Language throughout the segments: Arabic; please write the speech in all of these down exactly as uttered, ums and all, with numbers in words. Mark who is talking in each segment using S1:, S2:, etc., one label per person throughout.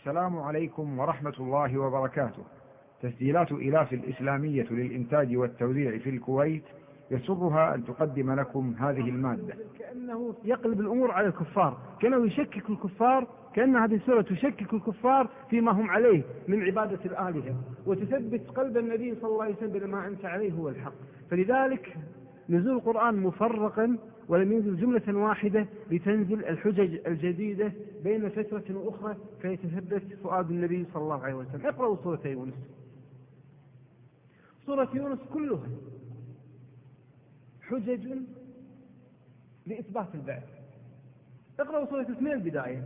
S1: السلام عليكم ورحمة الله وبركاته. تسجيلات إلاف الإسلامية للإنتاج والتوزيع في الكويت يسرها أن تقدم لكم هذه المادة.
S2: كأنه يقلب الأمور على الكفار، كأنه يشكك الكفار، كأن هذه السورة تشكك الكفار فيما هم عليه من عبادة الآلهة، وتثبت قلب النبي صلى الله عليه وسلم بما أنت عليه هو الحق. فلذلك نزول القرآن مفرقا ولم ينزل جملة واحدة لتنزل الحجج الجديدة بين فترة وأخرى فيتثبت فؤاد النبي صلى الله عليه وسلم. اقرأوا سورة يونس. سورة يونس كلها حجج لإثبات البعث. اقرأوا سورة اثنين البداية،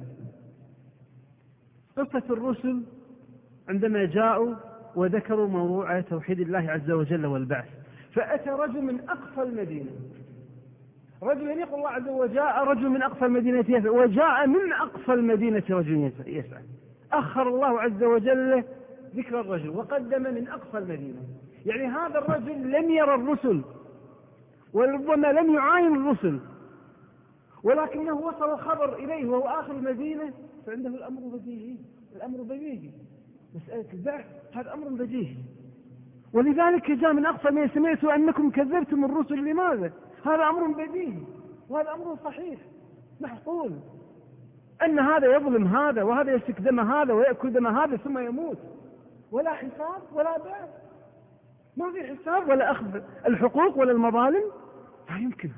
S2: قصة الرسل عندما جاءوا وذكروا موضوع توحيد الله عز وجل والبعث. فأتى رجل من أقصى المدينة، رجل يقول الله عز وجل وجاء رجل من أقصى المدينة يسعى، وجاء من أقصى المدينة رجل يسعى. أخر الله عز وجل ذكر الرجل وقدم من أقصى المدينة، يعني هذا الرجل لم يرى الرسل وربما لم يعاين الرسل، ولكنه وصل الخبر إليه وهو آخر المدينة، فعنده الأمر بديهي. الأمر بديهي، مسألة البعث هذا أمر بديهي. ولذلك جاء من أقصى ما سمعتوا أنكم كذبتم الرسل. لماذا؟ هذا أمر بديهي وهذا أمر صحيح محقول، أن هذا يظلم هذا وهذا يسفك دم هذا ويأكل دم هذا ثم يموت، ولا حساب ولا بعث، ما في حساب ولا أخذ الحقوق ولا المظالم، لا يمكن.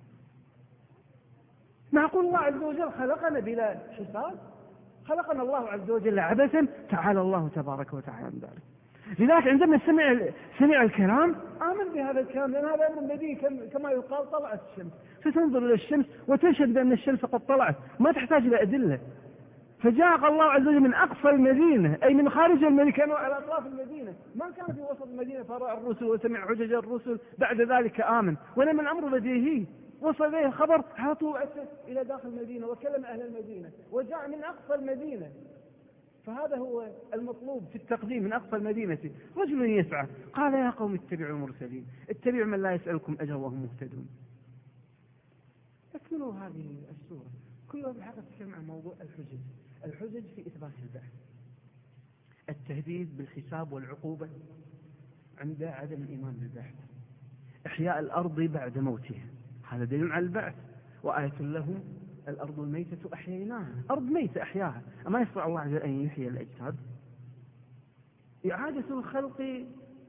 S2: معقول الله عز وجل خلقنا بلا حساب؟ خلقنا الله عز وجل عبثا؟ تعالى الله تبارك وتعالى من ذلك. لذلك عندما سمع سمع الكلام آمن بهذا الكلام، لأن هذا أمر بديهي كما يقال طلعت الشمس، فتنظر إلى الشمس وتشهد بأن الشمس قد طلعت، ما تحتاج إلى أدلة. فجاء الله عز وجل من أقصى المدينة، أي من خارج المدينة، كانوا على أطراف المدينة، ما كان في وسط المدينة فرأى الرسل وسمع حجج الرسل بعد ذلك آمن، ولما الأمر بديهي وصل إليه الخبر على طول أتى إلى داخل المدينة وكلم أهل المدينة وجاء من أقصى المدينة. فهذا هو المطلوب في التقديم، من أقصى المدينة رجل يسعى قال يا قوم اتبعوا المرسلين، اتبعوا من لا يسألكم أجر وهم مهتدون. اكملوا هذه السورة كلها بالحقيقة تتكلم عن موضوع الحجج. الحجج في إثبات البعث، التهديد بالحساب والعقوبة عند عدم الإيمان بالبعث، إحياء الأرض بعد موتها، هذا دليل على البعث. وآية لهم الأرض الميتة أحييناها، أرض ميتة أحياها، أما يستطيع الله عز وجل أن يحيي الأجساد؟ إعادة الخلق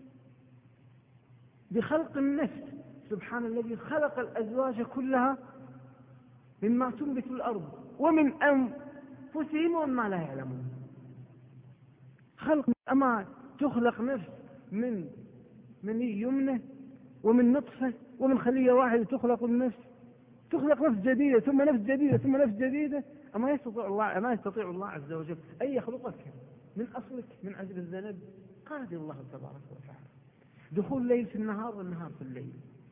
S2: بخلق النفس، سبحان الذي خلق الأزواج كلها مما تنبت الأرض ومن أنفسهم وما لا يعلمون. خلق، أما تخلق نفس من مني يمنى ومن نطفة ومن خلية واحدة تخلق النفس، تخلق نفس جديدة ثم نفس جديدة ثم نفس جديدة. أما يستطيع الله أما يستطيع الله عز وجل أن يخلقك من أصلك من عجل الذنب؟ قادر الله تبارك وتعالى. دخول الليل في النهار والنهار في الليل،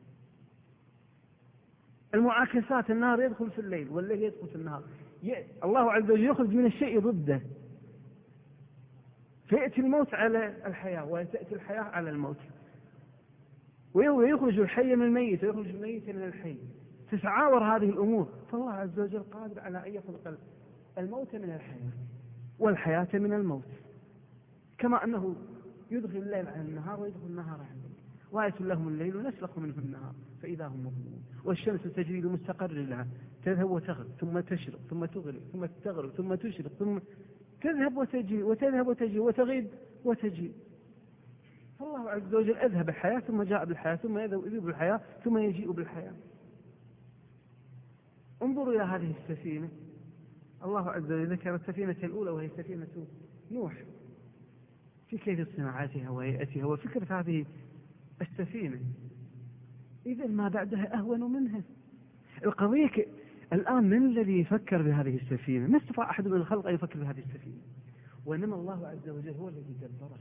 S2: المعاكسات، النهار يدخل في الليل والليل يدخل في النهار. الله عز وجل يخرج من الشيء ضده، فيأتي الموت على الحياة وتأتي الحياة على الموت، ويخرج الحي من الميت ويخرج الميت من الحي، تتعاور هذه الأمور. فالله عز وجل قادر على أن يخلق الموت من الحياة والحياة من الموت، كما أنه يدخل الليل على النهار ويدخل النهار على الليل. وآية لهم الليل ونسلخ منه النهار فإذا هم مظلمون، والشمس تجري لمستقر لها تذهب وتغرب ثم تشرق ثم تغرب ثم تغرب ثم تشرق ثم تذهب وتجي وتذهب وتجي وتغيب وتجي. فالله عز وجل أذهب الحياة ثم جاء بالحياة ثم يذهب بالحياة ثم يجيء بالحياة. انظروا إلى هذه السفينة، الله عز وجل ذكر السفينة الأولى وهي سفينة نوح في كيف صناعتها وهيئتها وفكرة هذه السفينة. إذا ما بعدها أهون منها. القضية ك... الآن من الذي يفكر بهذه السفينة؟ ما استطاع أحد من الخلق أن يفكر بهذه السفينة، وإنما الله عز وجل هو الذي دبرها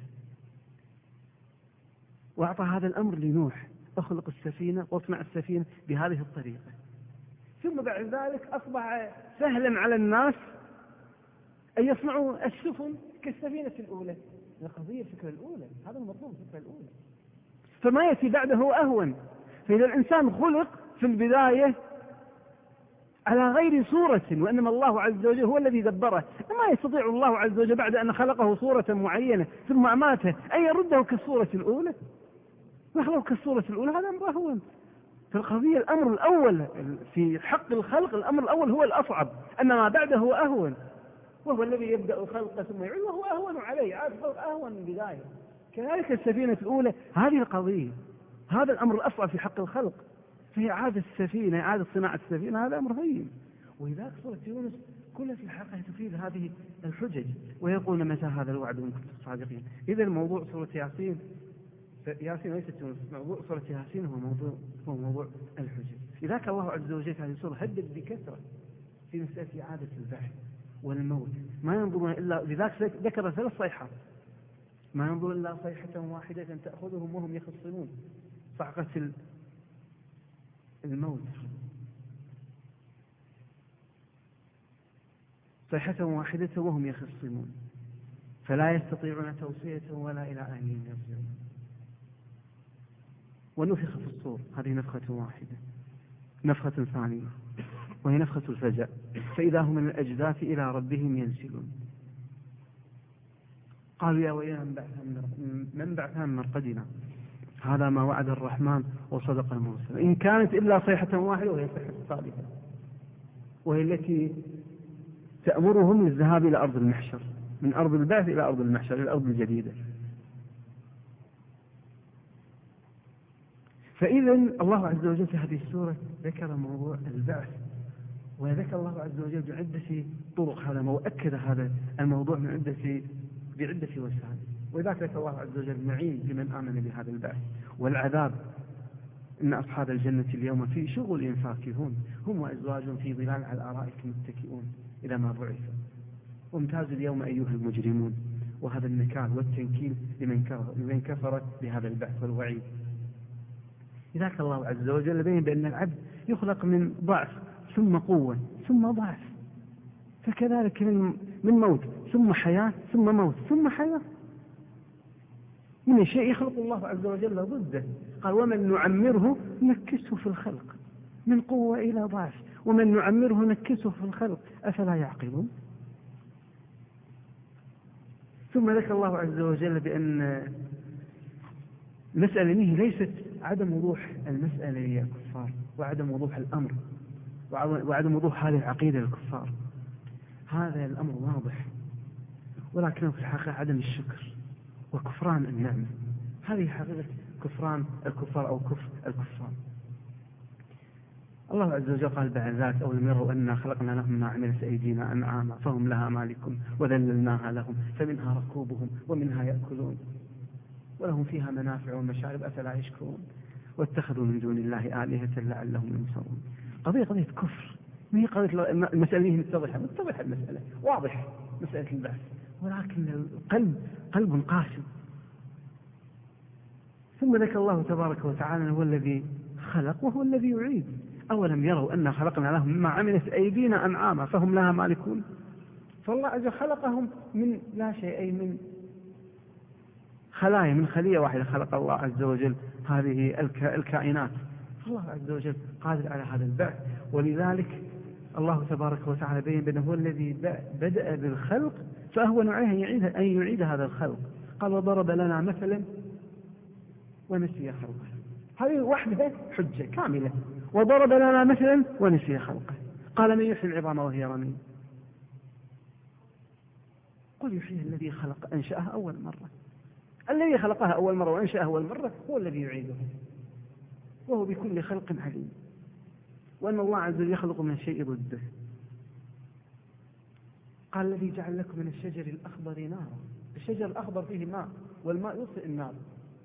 S2: وأعطى هذا الأمر لنوح، أخلق السفينة واصنع السفينة بهذه الطريقة. ثم بعد ذلك أصبح سهلا على الناس أن يصنعوا السفن كالسفينة الأولى. القضية الفكرة الأولى، هذا المطلوب، الفكرة الأولى. فما يأتي بعده هو أهون. فإذا الإنسان خلق في البداية على غير صورة، وإنما الله عز وجل هو الذي دبره. ما يستطيع الله عز وجل بعد أن خلقه صورة معينة ثم أماته أن يرده كالصورة الأولى، يخلق كالصورة الأولى، هذا أمر أهون. فالقضية الأمر الأول في حق الخلق، الأمر الأول هو الأصعب، أن ما بعده هو أهون، وهو الذي يبدأ الخلق ثم يعيد وهو أهون عليه، عاد أهون من بداية. كذلك السفينة الأولى هذه القضية، هذا الأمر الأصعب في حق الخلق، فهي إعادة السفينة، إعادة صناعة السفينة، هذا أمر هين. ولذلك سورة يونس كلها في الحقيقة تفيد هذه الحجج، ويقول متى هذا الوعد إن كنتم صادقين. إذا الموضوع سورة ياسين، ياسين ليست يونس، موضوع سورة ياسين هو موضوع هو موضوع الحجج. لذلك الله عز وجل في هذه السورة هدد بكثرة في مسألة إعادة البحث والموت، ما ينظرون إلا، لذلك ذكر ثلاث صيحات، ما ينظر إلا صيحة واحدة تأخذهم وهم يخصمون، صعقة الموت، صيحة واحدة وهم يخصمون فلا يستطيعون توصية ولا إلى أهلهم يرجعون. ونفخ في الصور، هذه نفخة واحدة. نفخة ثانية وهي نفخة الفزع، فإذا هم من الأجداث إلى ربهم ينسلون. قالوا يا ويلنا من بعثنا من مرقدنا، هذا ما وعد الرحمن وصدق المرسل، إن كانت إلا صيحة واحدة وهي صيحة الثالثة، وهي التي تأمرهم للذهاب إلى أرض المحشر، من أرض البعث إلى أرض المحشر، إلى الأرض الجديدة. فإذا الله عز وجل في هذه السورة ذكر موضوع البعث، وذكر الله عز وجل بعدة طرق هذا، وأكد هذا الموضوع من عدة بعدة وسائل. وذاك ذكر الله عز وجل النعيم لمن آمن بهذا البعث، والعذاب إن أصحاب الجنة اليوم في شغل فاكهون، هم وأزواجهم في ظلال على الأرائك متكئون إلى ما بعث، وامتازوا اليوم أيها المجرمون. وهذا النكال والتنكيل لمن كفر بهذا البعث والوعيد. لذلك الله عز وجل بين بأن العبد يخلق من ضعف ثم قوة ثم ضعف، فكذلك من موت ثم حياة ثم موت ثم حياة. من شيء يخلق الله عز وجل ضده. قال ومن نعمره نكسه في الخلق، من قوة إلى ضعف، ومن نعمره نكسه في الخلق أفلا يعقلون. ثم ذكر الله عز وجل بأن المسألة هي ليست عدم وضوح المسألة للكفار، وعدم وضوح الأمر، وعدم وضوح هذه العقيدة للكفار، هذا الأمر واضح، ولكنه في الحقيقة عدم الشكر وكفران النعمة. هذه حقيقة كفران الكفار أو كفر الكفار. الله عز وجل قال بعد ذلك أولم يروا أنا خلقنا لهم ما عملت أيدينا أنعاما فهم لها مالكون وذللناها لهم فمنها ركوبهم ومنها يأكلون ولهم فيها منافع ومشارب أفلا يشكرون واتخذوا من دون الله آلهة لعلهم ينصرون. قضية قضية كفر، ما هي قضية المسألة هي متضحة متضحة المسألة واضح مسألة البعث، ولكن القلب قلب قاسي. ثم ذكر الله تبارك وتعالى هو الذي خلق وهو الذي يعيد. أولم يروا أن خلقنا لهم مما عملت أيدينا أنعاما فهم لها مالكون. فالله عز وجل خلقهم من لا شيء، أي من خلايا، من خلية واحدة خلق الله عز وجل هذه الكائنات. الله عز وجل قادر على هذا البعث، ولذلك الله تبارك وتعالى بين بأنه هو الذي بدأ بالخلق فهو عليه أن يعيد هذا الخلق. قال وضرب لنا مثلا ونسي خلقه، هذه وحدها حجة كاملة. وضرب لنا مثلا ونسي خلقه. قال من يحيي العظام وهي رميم قل يحييها الذي خلق أنشأها أول مرة. الذي خلقها أول مرة وأنشأها أول مرة هو الذي يعيدها، وهو بكل خلق عليم. وأن الله عز وجل يخلق من الشيء ضده. قال الذي جعل لكم من الشجر الأخضر نارا، الشجر الأخضر فيه ماء، والماء يطفئ النار،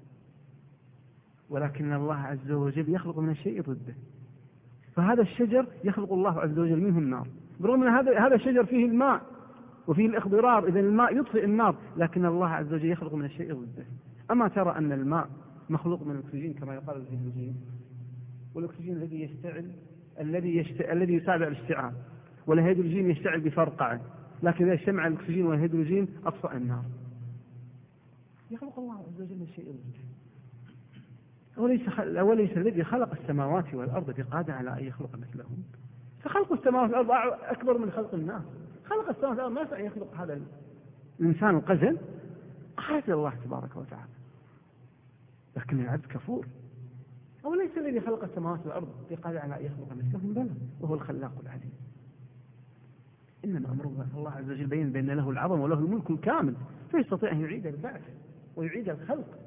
S2: ولكن الله عز وجل يخلق من الشيء ضده. فهذا الشجر يخلق الله عز وجل منه النار، برغم أن هذا هذا الشجر فيه الماء وفيه الإخضرار، إذن الماء يطفئ النار، لكن الله عز وجل يخلق من الشيء ضده. أما ترى أن الماء مخلوق من الأكسجين كما يقال الهيدروجين، والأكسجين الذي يشتعل الذي يشت... الذي يساعد على الاشتعال، والهيدروجين يشتعل بفرقعه، لكن إذا اجتمع الأكسجين والهيدروجين أطفأ النار. يخلق الله عز وجل من الشيء ضده. وليس, خل... وليس الذي خلق السماوات والأرض بقادر على أن يخلق مثلهم. فخلق السماوات والأرض أكبر من خلق الناس. خلق السماوات والأرض ما يستطيع يخلق هذا الإنسان القزل، أخرج الله تبارك وتعالى. لكن العبد كفور. أو ليس الذي خلق السماوات والأرض بقادر على أن يخلق مثلهم، بلى وهو الخلاق العليم. إنما أمره الله عز وجل بين بأن له العظم وله الملك الكامل، فيستطيع أن يعيد البعث ويعيد الخلق.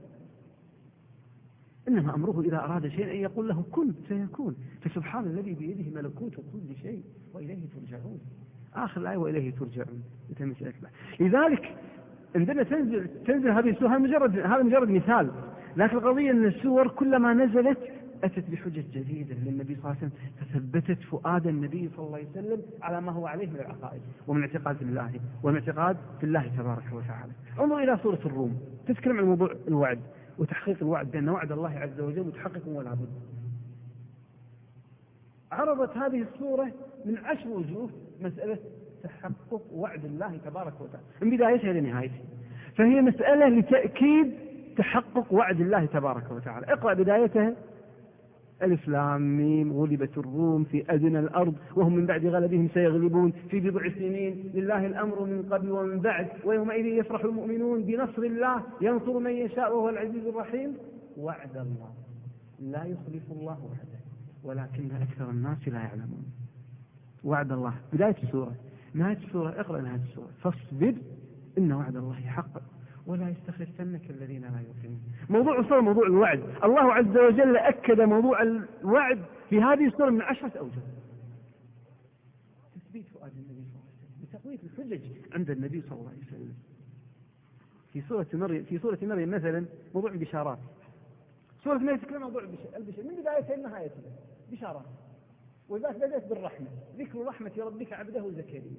S2: إنما أمره إذا أراد شيئا أن يقول له كن سيكون. فسبحان الذي بيده ملكوت كل شيء وإليه ترجعون. آخر الآية وإليه ترجعون. لذلك عندما تنزل تنزل هذه السورة، هذا مجرد هذا مجرد مثال، لكن القضية أن السور كلما نزلت أتت بحجج جديدة للنبي صلى الله عليه وسلم، فثبتت فؤاد النبي صلى الله عليه وسلم على ما هو عليه من العقائد ومن اعتقاد بالله ومن اعتقاد في الله تبارك وتعالى. انظر إلى سورة الروم، تتكلم عن موضوع الوعد وتحقيق الوعد، بأن وعد الله عز وجل متحقق ولا بد. عرضت هذه السورة من عشر وجوه مسألة تحقق وعد الله تبارك وتعالى من بدايتها إلى نهايتها، فهي مسألة لتأكيد تحقق وعد الله تبارك وتعالى. اقرأ بدايتها: ألف لام ميم غلبت الروم في أدنى الأرض وهم من بعد غلبهم سيغلبون في بضع سنين لله الأمر من قبل ومن بعد ويومئذ يفرح المؤمنون بنصر الله ينصر من يشاء وهو العزيز الرحيم. وعد الله لا يخلف الله وعده ولكن أكثر الناس لا يعلمون. وعد الله بداية السورة. نهاية السورة اقرأ نهاية السورة: فاصبر إن وعد الله حق ولا يستخفنك الذين لا يؤمنون. موضوع السورة موضوع الوعد. الله عز وجل أكد موضوع الوعد في هذه السورة من عشرة أوجه. تثبيت فؤاد النبي صلى الله عليه وسلم بتقوية الحجج عند النبي صلى الله عليه وسلم. في سورة مريم في سورة مريم مثلا موضوع البشارات. سورة مريم تتكلم عن موضوع البشارات من بدايتها إلى نهايتها بشارات، وذلك بدأت بالرحمة، ذكر رحمة ربك عبده زكريا.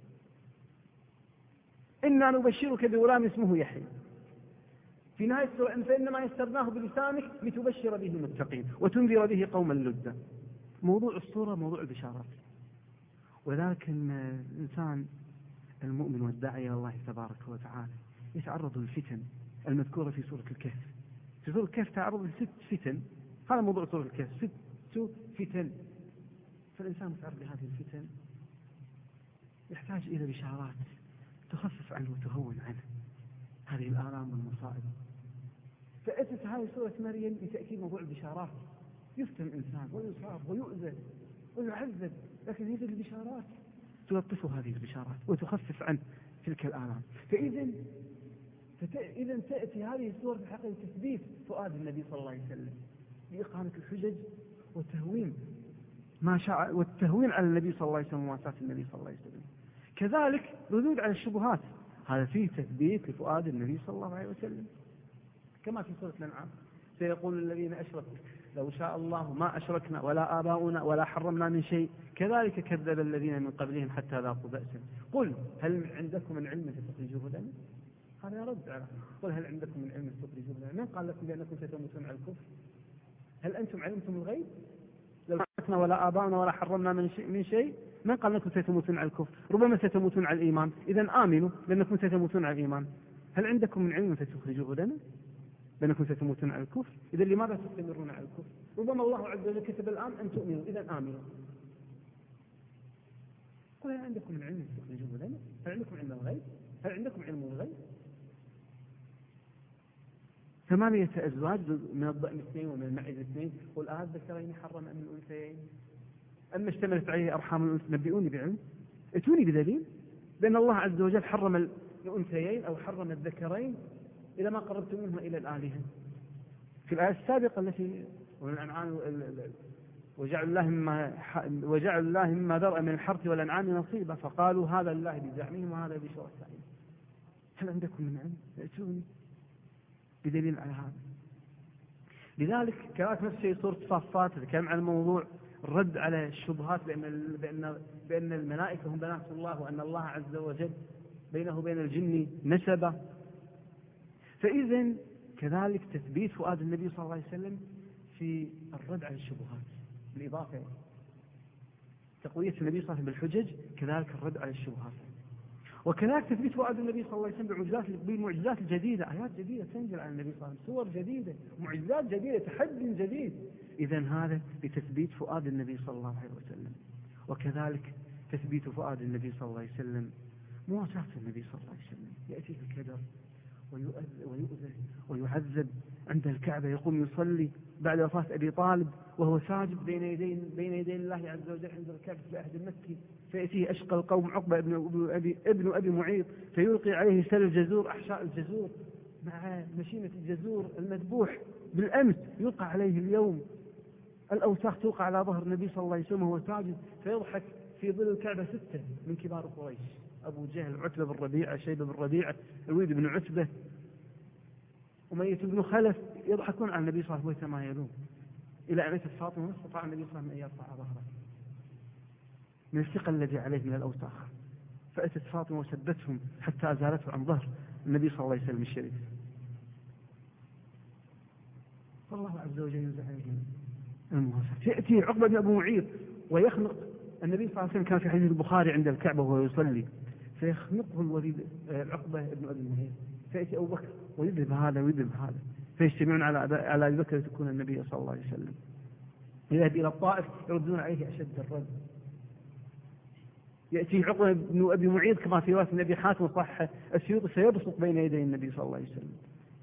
S2: إنا نبشرك بغلام اسمه يحيى. في نهاية السورة: فإنما يسرناه بلسانك لتبشر به المتقين وتنذر به قوما لدا. موضوع السورة موضوع البشارات. وذلك أن الإنسان المؤمن والداعي إلى الله تبارك وتعالى يتعرض للفتن المذكورة في سورة الكهف. في سورة الكهف تعرض لست فتن. هذا موضوع سورة الكهف، ست فتن. فالإنسان متعرض لهذه الفتن يحتاج إلى بشارات تخفف عنه وتهون عنه هذه الآلام والمصائب. فأتت هذه سورة مريم لتأكيد موضوع البشارات. يفتن الإنسان ويصاب ويؤذى ويعذب، لكن هذه البشارات تلطف هذه البشارات وتخفف عنه تلك الآلام. فإذا إذا تأتي هذه السورة في حقيقة تثبيت فؤاد النبي صلى الله عليه وسلم بإقامة الحجج والتهوين ما شاء والتهوين على النبي صلى الله عليه وسلم ومواساة النبي صلى الله عليه وسلم. كذلك ردود على الشبهات، هذا فيه تثبيت لفؤاد النبي صلى الله عليه وسلم. كما في سورة الأنعام: سيقول الذين أشركوا لو شاء الله ما أشركنا ولا آباؤنا ولا حرمنا من شيء كذلك كذب الذين من قبلهم حتى ذاقوا بأسا قل هل عندكم من علم فتخرجوه لنا. هذا رد على قل هل عندكم من علم فتخرجوه لنا. من قال لكم بأنكم ستموتون على الكفر؟ هل أنتم علمتم الغيب؟ لو أشركنا ولا آباؤنا ولا حرمنا من شيء, من شيء من قال لكم ستموتون على الكفر؟ ربما ستموتون على الإيمان. إذن آمنوا لأنكم ستموتون على الإيمان. هل عندكم من علم فتخرجوه لنا لأنكم ستموتون على الكفر؟ إذن لماذا تستمرون على الكفر؟ ربما الله عز وجل كتب الآن أن تؤمنوا، إذن آمنوا. قل هل عندكم من علم فتخرجوه لنا؟ هل عندكم علم الغيب؟ هل عندكم علم الغيب؟ ثمانية أزواج من الضأن اثنين ومن المعز اثنين، قل أهذا الذكرين حرم أم الأنثيين أما اشتملت عليه أرحام الأنثى؟ نبئوني بعلم، ائتوني بدليل بأن الله عز وجل حرم الأنثيين أو حرم الذكرين إلى ما قربتم منه إلى الآلهة. في الآية السابقة التي والأنعام وجعل الله مما وجعل الله مما ذرأ من الحرث والأنعام نصيبا فقالوا هذا لله بزعمهم وهذا بشركائهم. هل عندكم من علم؟ ائتوني بدليل على هذا. لذلك كانت نفس الشيء سورة صافات تتكلم عن الموضوع الرد على الشبهات بأن بأن بأن الملائكة هم بنات الله وأن الله عز وجل بينه وبين الجن نسبة. فإذا كذلك تثبيت فؤاد النبي صلى الله عليه وسلم في الرد على الشبهات بالإضافة تقوية النبي صلى الله عليه وسلم بالحجج، كذلك الرد على الشبهات. وكذلك تثبيت فؤاد النبي صلى الله عليه وسلم بالمعجزات بالمعجزات الجديدة، آيات جديدة تنزل على النبي صلى الله عليه وسلم، صور جديدة، معجزات جديدة، تحدي جديد. إذن هذا لتثبيت فؤاد النبي صلى الله عليه وسلم. وكذلك تثبيت فؤاد النبي صلى الله عليه وسلم، مواساة النبي صلى الله عليه وسلم. يأتيه الكدر ويؤذى ويعذب عند الكعبة، يقوم يصلي بعد وفاة أبي طالب وهو ساجد بين يدي بين يدي الله عز وجل عند الكعبة في العهد المكي. فيأتيه أشقى القوم عقبة ابن أبي ابن أبي معيط فيلقي عليه سل الجزور، أحشاء الجزور مع مشيمة الجزور المذبوح بالأمس يلقى عليه اليوم. الأوساخ توقع على ظهر النبي صلى الله عليه وسلم وهو ساجد، فيضحك في ظل الكعبة ستة من كبار قريش: أبو جهل، عتبة بن ربيعة، شيبة بن ربيعة، الوليد بن عتبة، أمية بن خلف، يضحكون على النبي صلى الله عليه وسلم ويتمايلون، إلى أن أتت فاطمة ما استطاع النبي صلى الله عليه وسلم أن يرفع ظهره من الثقل الذي عليه من الأوساخ، فأتت فاطمة وسدتهم حتى أزالته عن ظهر النبي صلى الله عليه وسلم الشريف. فالله عز وجل ينزع عليهم المواساة. يأتي عقبة بن أبو معيط ويخنق النبي صلى الله عليه وسلم، كان في حديث البخاري عند الكعبة وهو يصلي، فيخنقه الوليد عقبة بن أبي معيط، فيأتي أبو بكر ويذهب هذا ويذهب هذا، فيجتمعون على على أبي بكر تكون النبي صلى الله عليه وسلم. يذهب إلى الطائف يردون عليه أشد الرد. يأتي عقبة بن أبي معيط كما في رواية النبي حاتم صح السيوط سيبصق بين يدي النبي صلى الله عليه وسلم.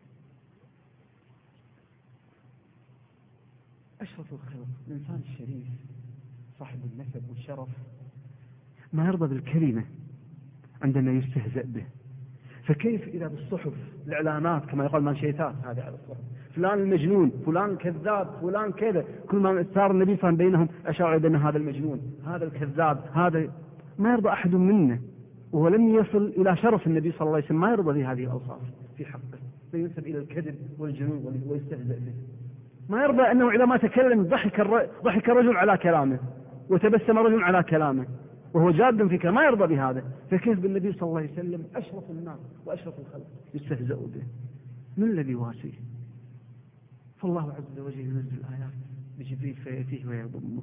S2: أشرف الخلق الإنسان الشريف صاحب النسب والشرف ما يرضى بالكلمة عندما يستهزأ به، فكيف إذا بالصحف الإعلانات كما يقال مانشيتات هذه على الصحف: فلان المجنون، فلان الكذاب، فلان كذا، كل ما صار النبي صلى الله عليه وسلم بينهم أشار بأن هذا المجنون، هذا الكذاب، هذا ما يرضى أحد منا، وهو لم يصل إلى شرف النبي صلى الله عليه وسلم، ما يرضى بهذه الأوصاف في حقه، فينسب إلى الكذب والجنون ويستهزأ به. ما يرضى أنه إذا ما تكلم ضحك ضحك الرجل على كلامه وتبسم رجل على كلامه وهو جاد في كلامه، ما يرضى بهذا، فكيف بالنبي صلى الله عليه وسلم أشرف الناس وأشرف الخلق يستهزأ به؟ من الذي واسيه؟ فالله عز وجل ينزل الآيات بجبريل فيأتيه ويضمه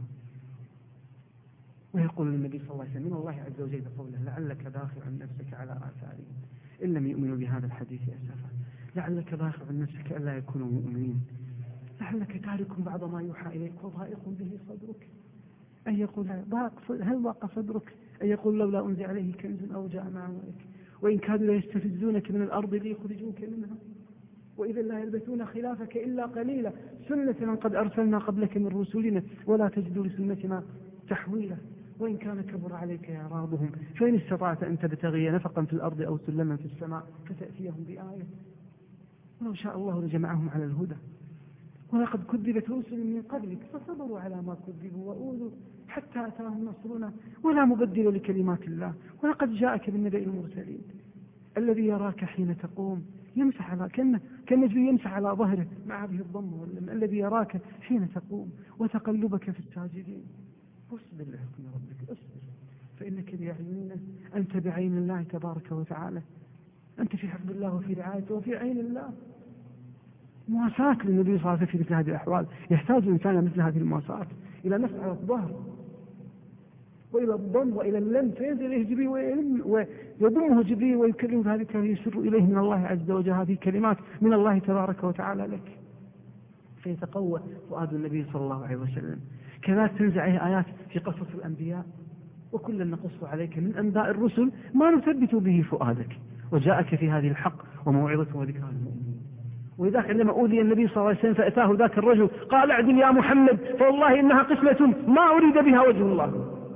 S2: ويقول للنبي صلى الله عليه وسلم من الله عز وجل بقوله: لعلك باخع نفسك على آثارهم إن لم يؤمنوا بهذا الحديث أسفا، لعلك باخع نفسك ألا يكونوا مؤمنين، لعلك تارك بعض ما يوحى إليك وضائق به صدرك، أن يقول هل ضاق صدرك، أن يقول لولا أنزل عليه كنز أو جاء معه ملك، وإن كادوا ليستفزونك من الأرض ليخرجوك منها وإذا لا يلبثون خلافك إلا قليلا، سنة من قد أرسلنا قبلك من رسلنا ولا تجد لسنتنا تحويلا، وإن كان كبر عليك إعراضهم فإن استطعت أن تبتغي نفقا في الأرض أو سلما في السماء فتأتيهم بآية، ولو شاء الله لجمعهم على الهدى، ولقد كذبت رسل من قبلك فصبروا على ما كذبوا وأوذوا حتى أتاهم نصرنا ولا مبدل لكلمات الله، ولقد جاءك بالنبأ المرسلين الذي يراك حين تقوم يمسح على كأنه كالنجم يمسح على ظهره مع هذه الضمة واللم، الذي يراك حين تقوم وتقلبك في الساجدين، اصبر لحكم ربك، اصبر فإنك بأعيننا، أنت بعين الله تبارك وتعالى، أنت في حفظ الله وفي رعايته وفي عين الله. مواساة للنبي صلى الله عليه وسلم في مثل هذه الأحوال، يحتاج الإنسان مثل هذه المواساة إلى مسح على الظهر وإلى الضم وإلى اللم، فينزل إليه جبريل ويضمه جبريل ويكلمه بهذه الكلمات يسر إليه من الله عز وجل هذه الكلمات من الله تبارك وتعالى لك، فيتقوى فؤاد النبي صلى الله عليه وسلم. كذلك تنزل عليه آيات في قصص الأنبياء: وكلا نقص عليك من أنباء الرسل ما نثبت به فؤادك وجاءك في هذه الحق وموعظة وذكرى للمؤمنين. ولذلك عندما أوذي النبي صلى الله عليه وسلم فأتاه ذاك الرجل قال: اعدل يا محمد فوالله إنها قسمة ما أريد بها وجه الله.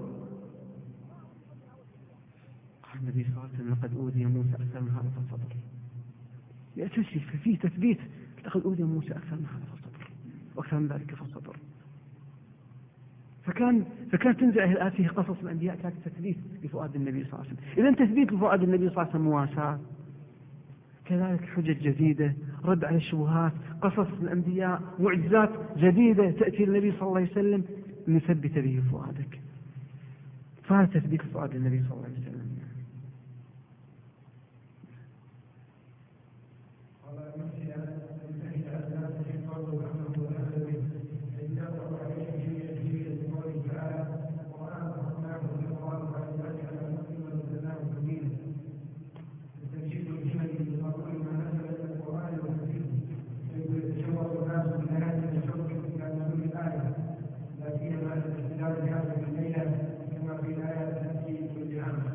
S2: قال النبي صلى الله عليه وسلم: لقد أوذي موسى أكثر من هذا فصبر. يأتي فيه تثبيت: لقد أوذي موسى أكثر من هذا فصبر وأكثر من ذلك فصبر. فكان فكان تنزع الآيات فيه قصص الأنبياء، كانت تثبيت لفؤاد النبي صلى الله عليه وسلم. إذن تثبيت لفؤاد النبي صلى الله عليه وسلم مواساة، كذلك حجج جديدة، رد على الشبهات، قصص الأنبياء، معجزات جديدة تأتي النبي صلى الله عليه وسلم لنثبت به فؤادك، فهذا تثبيت فؤاد النبي صلى الله عليه وسلم.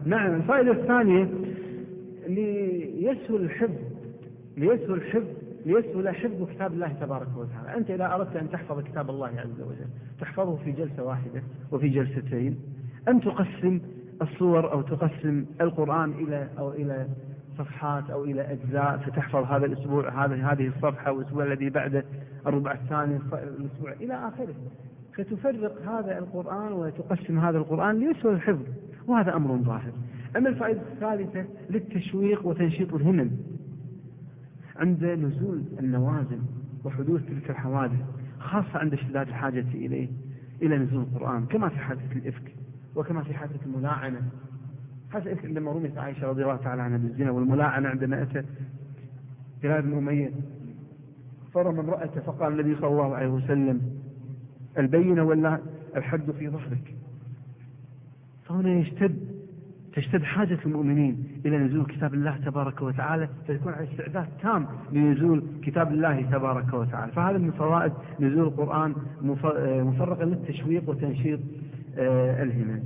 S2: نعم. الفائدة الثانية ليسهل الحفظ ليسهل الحفظ ليسهل حفظ كتاب الله تبارك وتعالى. أنت إذا أردت أن تحفظ كتاب الله عز وجل تحفظه في جلسة واحدة وفي جلستين، أن تقسم الصور أو تقسم القرآن إلى أو إلى صفحات أو إلى أجزاء، فتحفظ هذا الأسبوع هذا هذه الصفحة، والأسبوع الذي بعده الربع الثاني الأسبوع إلى آخره، فتفرق هذا القرآن وتقسم هذا القرآن ليسهل الحفظ، وهذا أمر ظاهر. أما الفائدة الثالثة للتشويق وتنشيط الهمم عند نزول النوازل وحدوث تلك الحوادث، خاصة عند اشتداد الحاجة إليه إلى نزول القرآن، كما في حادثة الإفك وكما في حادثة الملاعنة. حادثة الإفك عندما رميت عائشة رضي الله تعالى عنها بالزنا، والملاعنة عندما أتى هلال بن أمية فرمى امرأته فقال النبي صلى الله عليه وسلم البينة ولا الحد في ظهرك. فهنا يشتد تشتد حاجة المؤمنين إلى نزول كتاب الله تبارك وتعالى، فيكون على استعداد تام لنزول كتاب الله تبارك وتعالى. فهذا من فوائد نزول القرآن مفرقا للتشويق وتنشيط الهمم.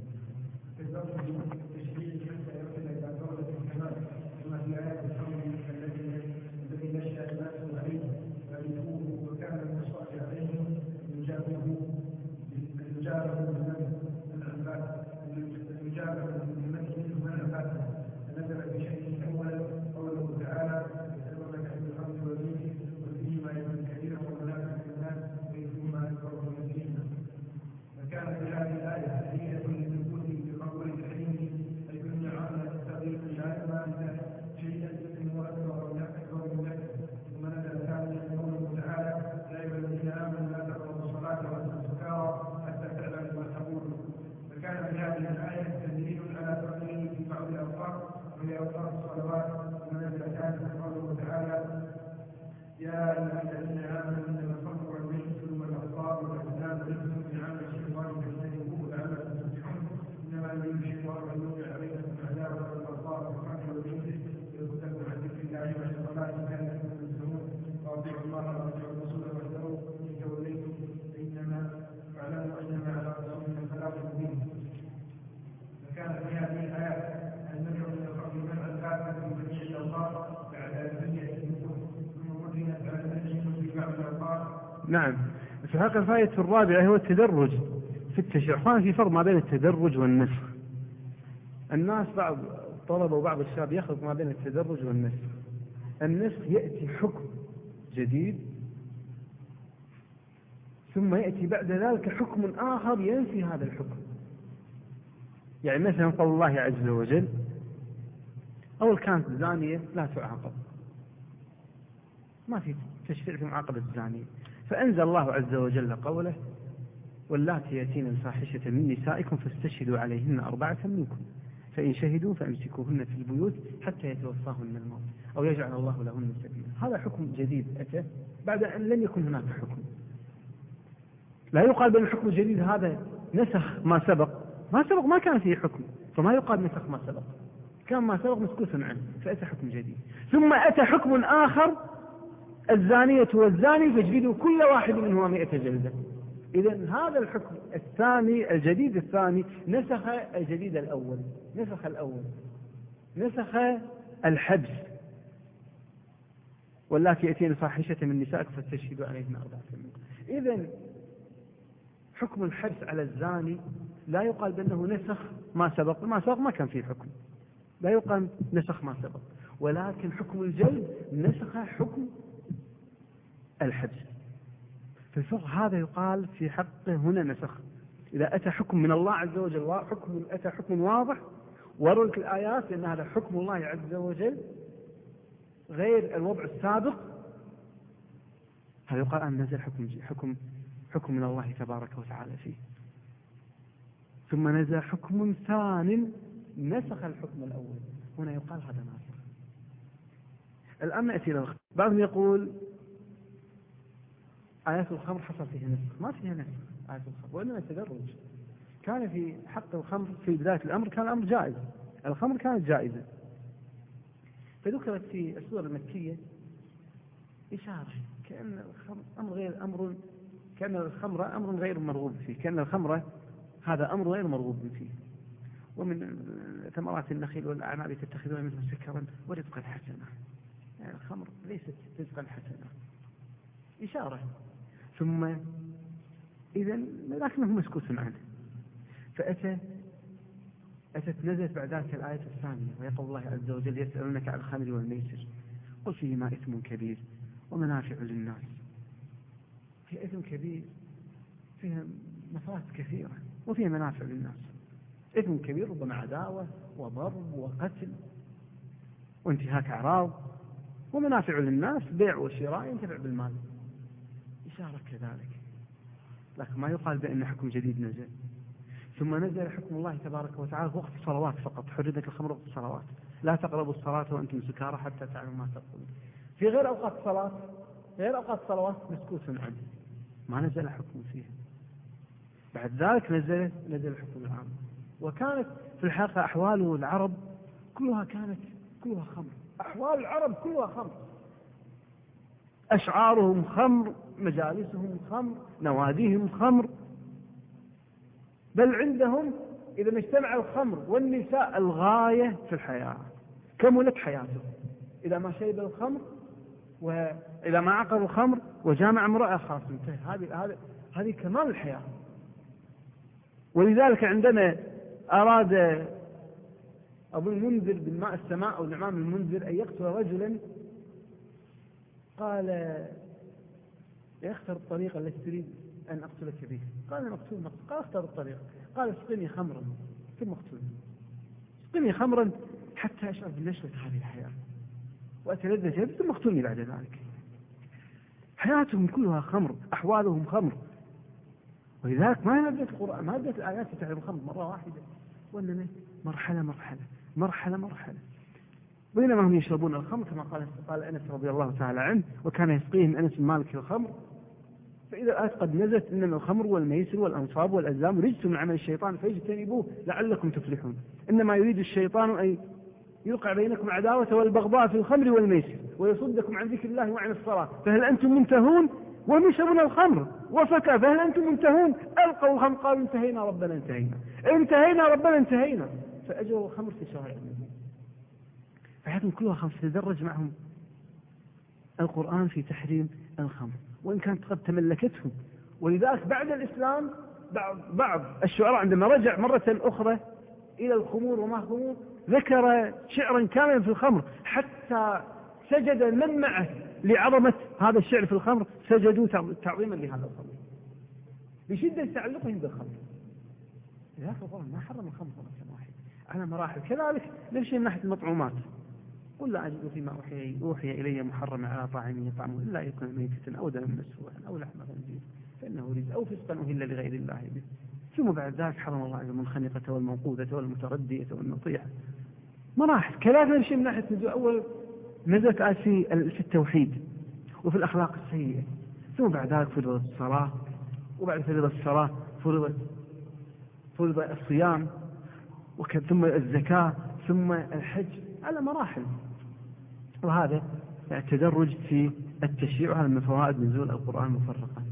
S1: يا أيها الذين آمنوا إنما الخمر والميسر والأنصاب والأزلام رجس من عمل الشيطان فاجتنبوه لعلكم تفلحون. إنما يريد الشيطان أن يوقع بينكم العداوة والبغضاء في الخمر والميسر ويصدكم عن ذكر الله والصلاة كان لكم تنسون وأطيعوا الله وأطيعوا الرسول واحذروا إن توليتم إنما فاعلموا أنما على رسولنا البلاغ المبين. فكان في هذه الآيات أن ندعو إلى الخمر منع الكافر من بني الله بعد أن يأتي
S2: نعم. في حق الفائدة الرابعة هو التدرج في التشريع. في فرق ما بين التدرج والنسخ. الناس بعض طلبة وبعض الشباب يخلط ما بين التدرج والنسخ. النسخ يأتي حكم جديد ثم يأتي بعد ذلك حكم آخر ينفي هذا الحكم. يعني مثلا قول الله عز وجل أول كانت الزانية لا تعاقب، ما في تشريع في معاقبة الزانية، فأنزل الله عز وجل قوله واللاتي يأتين الفاحشة من نسائكم فاستشهدوا عليهن أربعة منكم فإن شهدوا فأمسكوهن في البيوت حتى يتوفاهن الموت أو يجعل الله لهن سبيلا. هذا حكم جديد أتى بعد أن لم يكن هناك حكم. لا يقال بأن الحكم الجديد هذا نسخ ما سبق، ما سبق ما كان فيه حكم، فما يقال نسخ ما سبق، كان ما سبق مسكوت عنه فأتى حكم جديد. ثم أتى حكم آخر الزانية والزاني فاجلدوا كل واحد منهما مئة جلدة. إذن هذا الحكم الثاني الجديد الثاني نسخ الجديد الأول، نسخ الأول نسخ الحبس واللاتي يأتين الفاحشة من نسائكم فاستشهدوا عليهن أربعة منكم. إذن حكم الحبس على الزاني لا يقال بأنه نسخ ما سبق، ما سبق ما كان فيه حكم، لا يقال نسخ ما سبق، ولكن حكم الجلد نسخ حكم الحبس. في الفقه هذا يقال في حقه هنا نسخ. إذا أتى حكم من الله عز وجل، حكم أتى حكم واضح ورد الآيات لأن هذا حكم الله عز وجل غير الوضع السابق، هذا يقال أن نزل حكم حكم حكم من الله تبارك وتعالى فيه. ثم نزل حكم ثان نسخ الحكم الأول، هنا يقال هذا ناسخ. الآن نأتي إلى بعضهم يقول آيات الخمر حصل فيها نسخ، ما فيها نسخ آيات الخمر وإنما تدرج. كان في حق الخمر في بداية الأمر كان الأمر جائز، الخمر كانت جائزة، فذكرت في السورة المكية إشارة كأن الخمر أمر غير أمر، كأن الخمر أمر غير مرغوب فيه، كأن الخمر هذا أمر غير مرغوب فيه. ومن ثمرات النخيل والأعناب تتخذون منه سكرا ورزقا حسنا. يعني الخمر ليست رزقا حسنا، إشارة. ثم إذا لكنه مسكوت عنه. فأتى أتت نزلت بعد ذلك الآية الثانية، ويقول الله عز وجل: يسألونك عن الخمر والميسر قل فيهما إثم كبير ومنافع للناس. في إثم كبير، فيها مفاسد كثيرة، وفيها منافع للناس. إثم كبير ربما عداوة وضرب وقتل وانتهاك أعراض، ومنافع للناس بيع وشراء ينتفع بالمال، إشارة كذلك. لكن ما يقال بأن حكم جديد نزل. ثم نزل حكم الله تبارك وتعالى في وقت الصلوات فقط، حرمت الخمر وقت الصلوات، لا تقربوا الصلاة وأنتم سكارى حتى تعلموا ما تقولون. في غير أوقات الصلاة، غير أوقات الصلوات مسكوت عنه، ما نزل حكم فيها. بعد ذلك نزل نزل الحكم العام. وكانت في الحقيقة أحوال العرب كلها كانت كلها خمر، أحوال العرب كلها خمر، أشعارهم خمر، مجالسهم خمر، نواديهم خمر. بل عندهم إذا ما اجتمع الخمر والنساء الغاية في الحياة، كملت حياته. إذا ما شرب الخمر وإذا ما عقر الخمر وجامع امرأة خاص انتهى. هذه هذه هذه كمال الحياة. ولذلك عندما أراد أبو المنذر بن ماء السماء أو الإمام المنذر أن يقتل رجلا، قال: يختار الطريقة التي تريد أن أقتلك به. قال: مقتول مقتول. قال: اختار الطريقة. قال: اسقني خمرا ثم اقتلني، اسقني خمرا حتى أشعر بنشوة هذه الحياة وأتلذذ ثم اقتلني بعد ذلك. حياتهم كلها خمر، أحوالهم خمر. ولذلك ما نبدأ القرآن، ما نبدأ الآيات تحرم الخمر مرة واحدة، وإنما مرحلة مرحلة مرحلة مرحلة. بينما هم يشربون الخمر كما قال قال أنس رضي الله تعالى عنه: وكان يسقيهم أنس بن مالك الخمر. فإذا الآيات قد نزلت: إنما الخمر والميسر والأنصاب والأزلام رجس من عمل الشيطان فاجتنبوه لعلكم تفلحون. إنما يريد الشيطان أن يوقع بينكم العداوة والبغضاء في الخمر والميسر ويصدكم عن ذكر الله وعن الصلاة فهل أنتم منتهون؟ وهم يشربون الخمر وفكا فهل أنتم منتهون؟ ألقوا الخمر قالوا: انتهينا ربنا انتهينا انتهينا ربنا انتهينا. فأجروا الخمر في شرائع النبي. فحياتهم كلها خمر. تدرج معهم القرآن في تحريم الخمر، وإن كانت قد تملكتهم. ولذلك بعد الإسلام بعض, بعض الشعراء عندما رجع مرة أخرى إلى الخمور وما خمور ذكر شعرا كاملا في الخمر، حتى سجد من معه لعظمة هذا الشعر في الخمر، سجدوا تعظيما لهذا الخمر بشدة تعلقهم بالخمر. لذلك الله ما حرم الخمر مرة واحدة على مراحل. كذلك نمشي من ناحية المطعومات: قل لا أجد فيما أوحي, أوحي إلي محرم على طاعم يطعمه إلا يكون ميتة أو دما مسفوحا أو لحم خنزير فإنه رجس أو فسقا أهل لغير الله به. ثم بعد ذلك حرم الله المنخنقة والموقوذة والمتردية والنطيحة. مراحل. كذلك نمشي من ناحية نزول. أول نزلت آية في التوحيد وفي الأخلاق السيئة، ثم بعد ذلك فرضت الصلاة، وبعد فرضت الصلاة فرضت فرض الصيام، ثم الزكاة، ثم الحج، على مراحل. وهذا التدرج في التشريع، وهذا من فوائد نزول القرآن مفرقا.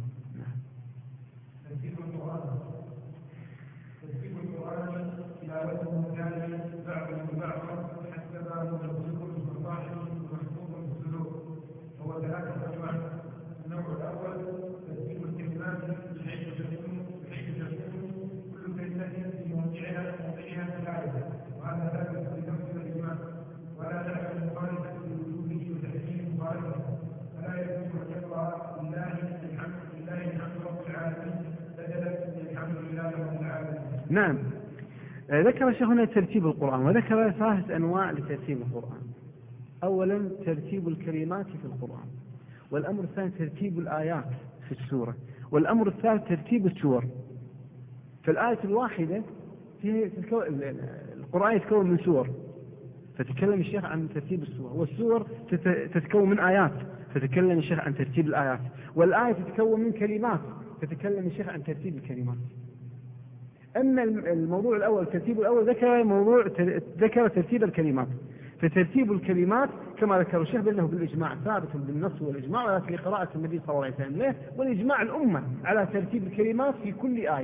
S2: نعم. ذكر شيخنا ترتيب القرآن، وذكر ثلاث أنواع لترتيب القرآن. أولا ترتيب الكلمات في القرآن، والأمر الثاني ترتيب الآيات في السورة، والأمر الثالث ترتيب السور. فالآية الواحدة في القرآن يتكون من سور، فتكلم الشيخ عن ترتيب السور، والسور تتكون من آيات، فتكلم الشيخ عن ترتيب الآيات، والآية تتكون من كلمات، فتكلم الشيخ عن ترتيب الكلمات. أما الموضوع الأول الترتيب الأول ذكر موضوع ذكر ترتيب الكلمات. فترتيب الكلمات كما ذكر الشيخ بأنه بالإجماع ثابت بالنص والإجماع، ولكن لقراءة النبي صلى الله عليه وسلم له، والإجماع الأمة على ترتيب الكلمات في كل آية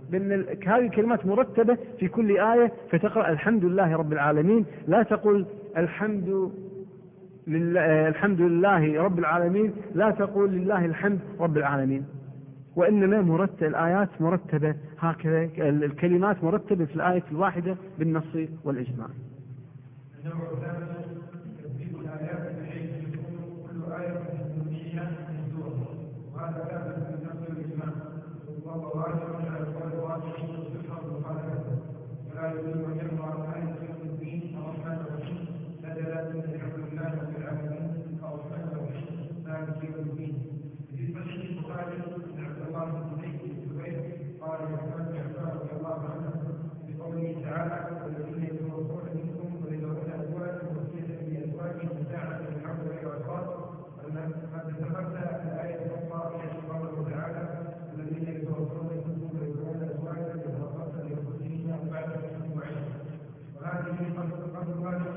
S2: بأن هذه الكلمات مرتبة في كل آية، فتقرأ الحمد لله رب العالمين، لا تقول الحمد لله, الحمد لله رب العالمين، لا تقول لله الحمد رب العالمين، وإنما مرتب الآيات مرتبة هكذا، الكلمات مرتبة في الآية الواحدة بالنص والإجماع.
S1: النوع الثاني ترتيب الآيات بحيث يكون كل آية تسميها من سورة، وهذا ثابت بالنص والإجماع، وهو واجب على القول الواضح والصحة والمخالفة، ولا يجوز أن يقرأ آية في الدين الرحمن الرحيم بدلا من الحمد لله رب العالمين الرحمن الرحيم مالك يوم الدين. في صحيح البخاري عن عبد الله بن الزبير قال عثمان بن عفان رضي الله عنه بقوله تعالى والذين يتوفون منكم ويذرون ازواجا وصيه لازواجهم متاعا للحول والعقاب، قد ذكرت الايه الاخرى حيث قوله تعالى الذين يتوفون منكم ويذرون ازواجا يتوفون لانفسهم بعد اشهر وعشره، وهذه قد قد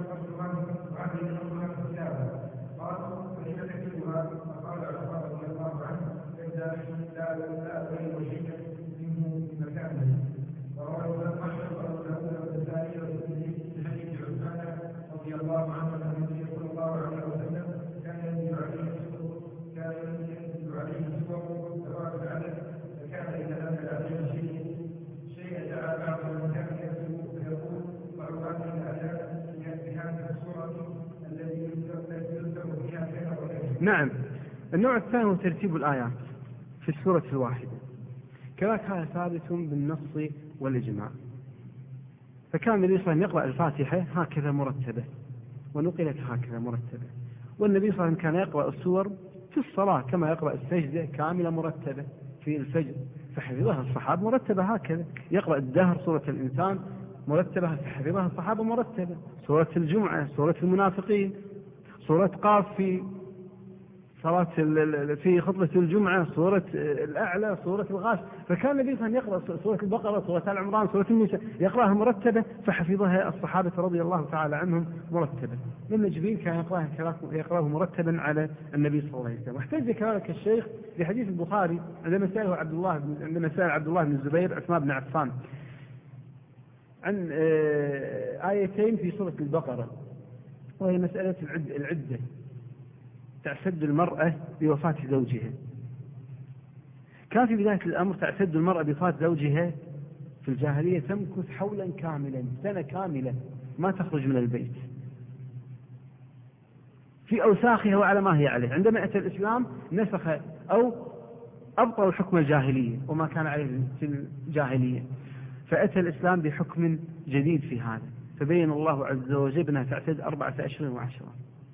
S1: وهذه الامه كتابه قالوا فهي تكتبها، فقال عمر رضي الله عنه فاذا لا لا بين شيء منه بمكانه. وروى ابن احمد وابو داود والنسائي والترمذي من حديث عثمان رضي الله عنه ان النبي صلى الله عليه وسلم كان ينزل عليه السور كان ينزل عليه السور سواء العدد، فكان اذا نزل عليه شيء شيء دعا بعض من كان يكتب فيقول ضعوا هذه الايات في هذه السوره التي يذكر فيها كذا وكذا.
S2: نعم. النوع الثاني هو ترتيب الآيات في السورة الواحدة، كذلك هذا ثابت بالنص والإجماع. فكان النبي صلى الله عليه وسلم يقرأ الفاتحة هكذا مرتبة، ونقلت هكذا مرتبة، والنبي صلى الله عليه وسلم كان يقرأ السور في الصلاة كما يقرأ السجدة كاملة مرتبة في الفجر، فحفظها الصحابة مرتبة هكذا، يقرأ الدهر سورة الإنسان مرتبة فحفظها الصحابة مرتبة، سورة الجمعة، سورة المنافقين، سورة قاف في صلاة في خطبة الجمعة، سورة الأعلى، سورة الغاش. فكان النبي صلى الله عليه وسلم يقرأ سورة البقرة، سورة آل عمران، سورة النساء، يقرأها مرتبة فحفظها الصحابة رضي الله تعالى عنهم مرتبة. لما جبريل كان يقرأها يقرأه مرتبا على النبي صلى الله عليه وسلم. واحتج كذلك الشيخ في حديث البخاري عندما سأله عبد الله عندما سأل عبد الله بن الزبير عثمان بن عفان عن آيتين في سورة البقرة، وهي مسألة العدة، تعتد المرأة بوفاة زوجها. كان في بداية الأمر تعتد المرأة بوفاة زوجها في الجاهلية تمكث حولا كاملا، سنة كاملة ما تخرج من البيت في أوساخها وعلى ما هي عليه. عندما أتى الإسلام نسخ أو أبطل حكم الجاهلية وما كان عليه في الجاهلية، فأتى الإسلام بحكم جديد في هذا، فبين الله عز وجل أنها تعتد أربعة أشهر وعشرة.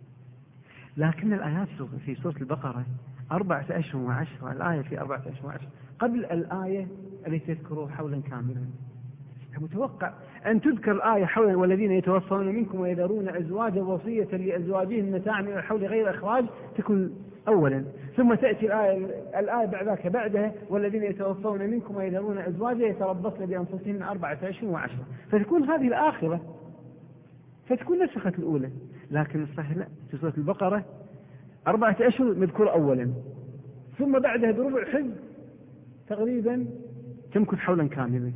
S2: لكن الآيات في سورة البقرة أربعة أشهر وعشرة، الآية في أربعة أشهر وعشرة قبل الآية التي تذكره حولا كاملا. متوقع أن تذكر الآية حولا والذين يتوفون منكم ويذرون أزواجا وصية لأزواجهم متاعا إلى الحول غير إخراج تكون أولا، ثم تأتي الآية الآية بعد ذاك بعدها والذين يتوفون منكم ويذرون أزواجا يتربصن بأنفسهن أربعة أشهر وعشرة، فتكون هذه الآخرة، فتكون نسخت الأولى. لكن الصحيح لا، في سورة البقرة أربعة أشهر مذكور أولا، ثم بعدها بربع حزب تقريبا تمكث حولا كاملا،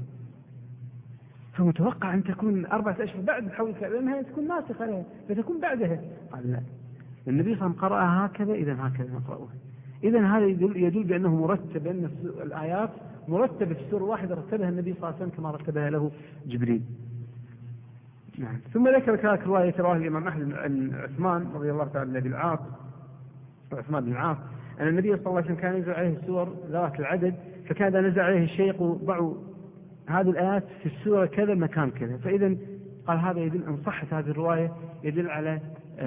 S2: فمتوقع أن تكون أربعة أشهر بعد الحول لأنها تكون ناسخة لها فتكون بعدها. قال لا، النبي صلى الله عليه وسلم قرأها هكذا، إذا هكذا نقرأها. إذا هذا يدل, يدل بأنه مرتب، أن الآيات مرتبة في سورة واحدة رتبها النبي صلى الله عليه وسلم كما رتبها له جبريل. نعم. ثم ذكر كذلك رواية رواه الإمام أحمد عن عثمان رضي الله تعالى عنه بن العاص، عثمان بن العاص، أن النبي صلى الله عليه وسلم كان ينزل عليه السور ذوات العدد، فكان إذا نزل عليه الشيخ ضعوا هذه الآيات في السورة كذا مكان كذا. فإذا قال هذا يدل أن صحة هذه الرواية يدل على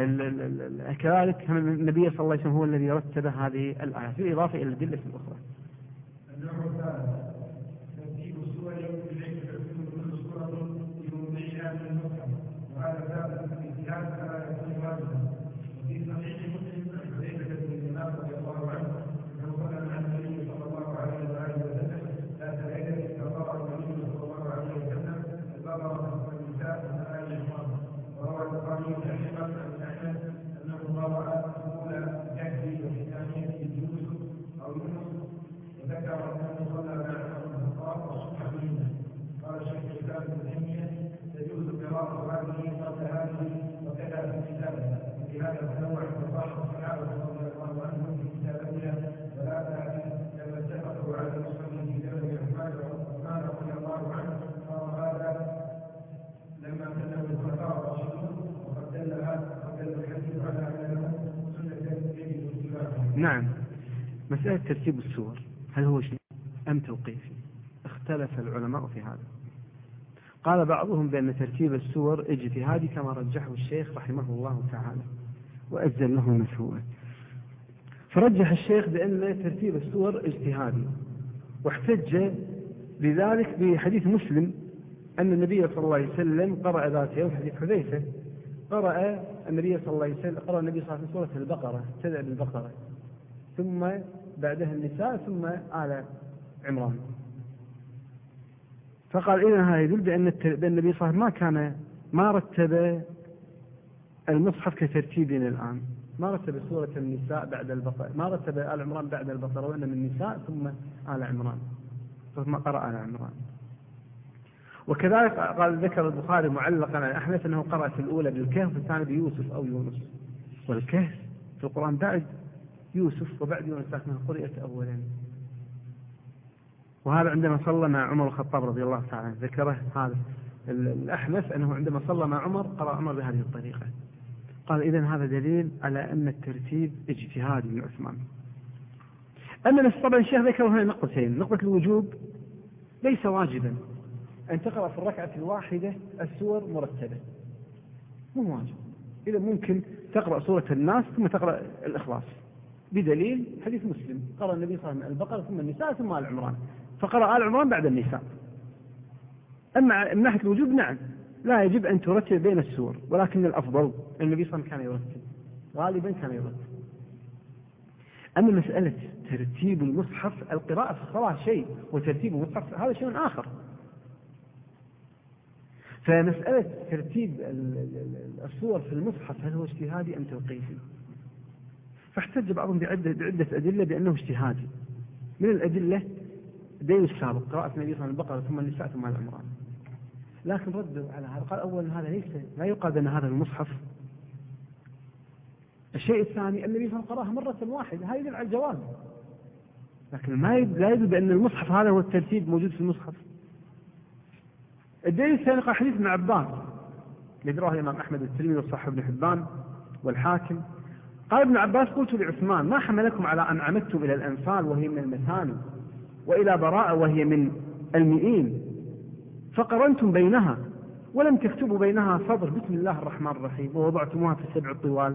S2: كذلك النبي صلى الله عليه وسلم هو الذي رتب هذه الآيات بالإضافة إلى الأدلة الأخرى.
S1: النوع الثالث ترتيب السور بحيث تكون كل سورة بموضعها من المصحف، وهذا ثابت في الاجتهاد فلا يكون واجبا. وفي صحيح مسلم عن حذيفة بن اليمان رضي الله عنه انه قال مع النبي صلى الله عليه واله وسلم لا تليل فقرأ النبي صلى الله عليه وسلم البقرة والنساء وآل عمران. وروى البخاري في الحمد عن احمد انه قرأ الاولى يهدي وفي الثانية يوسف او يونس، وذكر انه صلى مع الخطاب والصبح ولهذا تنوع الصحابة الصحابة رضي الله عنهم في كتابنا ثلاثة لما اتفقوا على المصلي في زمن عثمان عثمان رضي الله عنه صار هذا لما كتبوا الخلفاء الراشدون وقد دل هذا وقد دل الحديث على أنه سنة يجب اتباعها.
S2: نعم. مسألة ترتيب السور هل هو شيء أم توقيفي؟ اختلف العلماء في هذا. قال بعضهم بأن ترتيب السور اجتهادي كما رجحه الشيخ رحمه الله تعالى وأجزل له مثوبة، فرجح الشيخ بأن ترتيب السور اجتهادي، واحتج لذلك بحديث مسلم أن النبي صلى الله عليه وسلم قرأ ذات يوم، حديث حذيفة، قرأ النبي صلى الله عليه وسلم قرأ النبي صلى الله عليه وسلم سورة البقرة، ابتدأ بالبقرة ثم بعدها النساء ثم آل عمران. فقال إذا هذا يدل بأن النبي صلى الله عليه وسلم ما كان ما رتب المصحف كترتيبنا الآن، ما رتب سورة النساء بعد البقرة، ما رتب آل عمران بعد البقرة، وإنما من النساء ثم آل عمران، ثم قرأ آل عمران. وكذلك قال ذكر البخاري معلقا عن أحمد أنه قرأ في الأولى بالكهف والثانية بيوسف أو يونس، والكهف في القرآن بعد يوسف وبعد يونس لكنها قرأت أولا. وهذا عندما صلى مع عمر الخطاب رضي الله تعالى عنه ذكره هذا الأحنف أنه عندما صلى مع عمر قرأ عمر بهذه الطريقة. قال إذن هذا دليل على أن الترتيب اجتهادي من عثمان. أما طبعا الشيخ ذكر هنا نقطتين، نقطة الوجوب ليس واجبا أن تقرأ في الركعة الواحدة السور مرتبة، مو واجب. إذا ممكن تقرأ سورة الناس ثم تقرأ الإخلاص، بدليل حديث مسلم قرأ النبي صلى الله عليه وسلم البقرة ثم النساء ثم آل عمران، فقرأ آل عمران بعد النساء. أما من ناحية الوجوب نعم لا يجب أن ترتب بين السور، ولكن الأفضل النبي صلى الله عليه وسلم كان يرتب، غالبا كان يرتب. أما مسألة ترتيب المصحف، القراءة في الصلاة شيء وترتيب المصحف هذا شيء آخر. فمسألة ترتيب السور في المصحف هل هو اجتهادي أم توقيفي؟ فاحتج بعضهم بعدة, بعدة أدلة بأنه اجتهادي. من الأدلة دين السابق قراءة النبي صلى الله عليه وسلم البقرة ثم النساء ثم آل عمران، لكن ردوا على هذا قال أولا هذا ليس لا يقال أن هذا المصحف. الشيء الثاني النبي صلى الله عليه وسلم قرأها مرة واحدة، هذا يدل على الجواز، لكن ما لا يدل بأن المصحف هذا هو الترتيب موجود في المصحف. الدليل الثاني قال حديث ابن عباس الذي رواه الإمام أحمد والترمذي وصححه ابن حبان والحاكم. قال ابن عباس قلت لعثمان ما حملكم على أن عمدتم إلى الأنفال وهي من المثاني وإلى براءة وهي من المئين فقرنتم بينها ولم تكتبوا بينها صدر بسم الله الرحمن الرحيم ووضعتموها في السبع الطوال.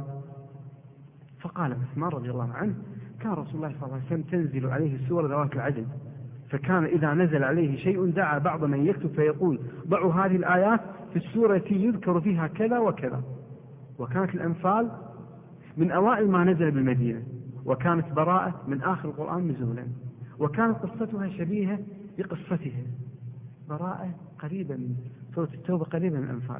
S2: فقال عثمان رضي الله عنه كان رسول الله صلى الله عليه وسلم تنزل عليه السور ذوات العدد، فكان إذا نزل عليه شيء دعا بعض من يكتب فيقول ضعوا هذه الآيات في السورة يذكر فيها كذا وكذا. وكانت الأنفال من أوائل ما نزل بالمدينة، وكانت براءة من آخر القرآن نزولا، وكانت قصتها شبيهة بقصتها. براءة قريبة من سورة التوبة قريبة من الأنفال،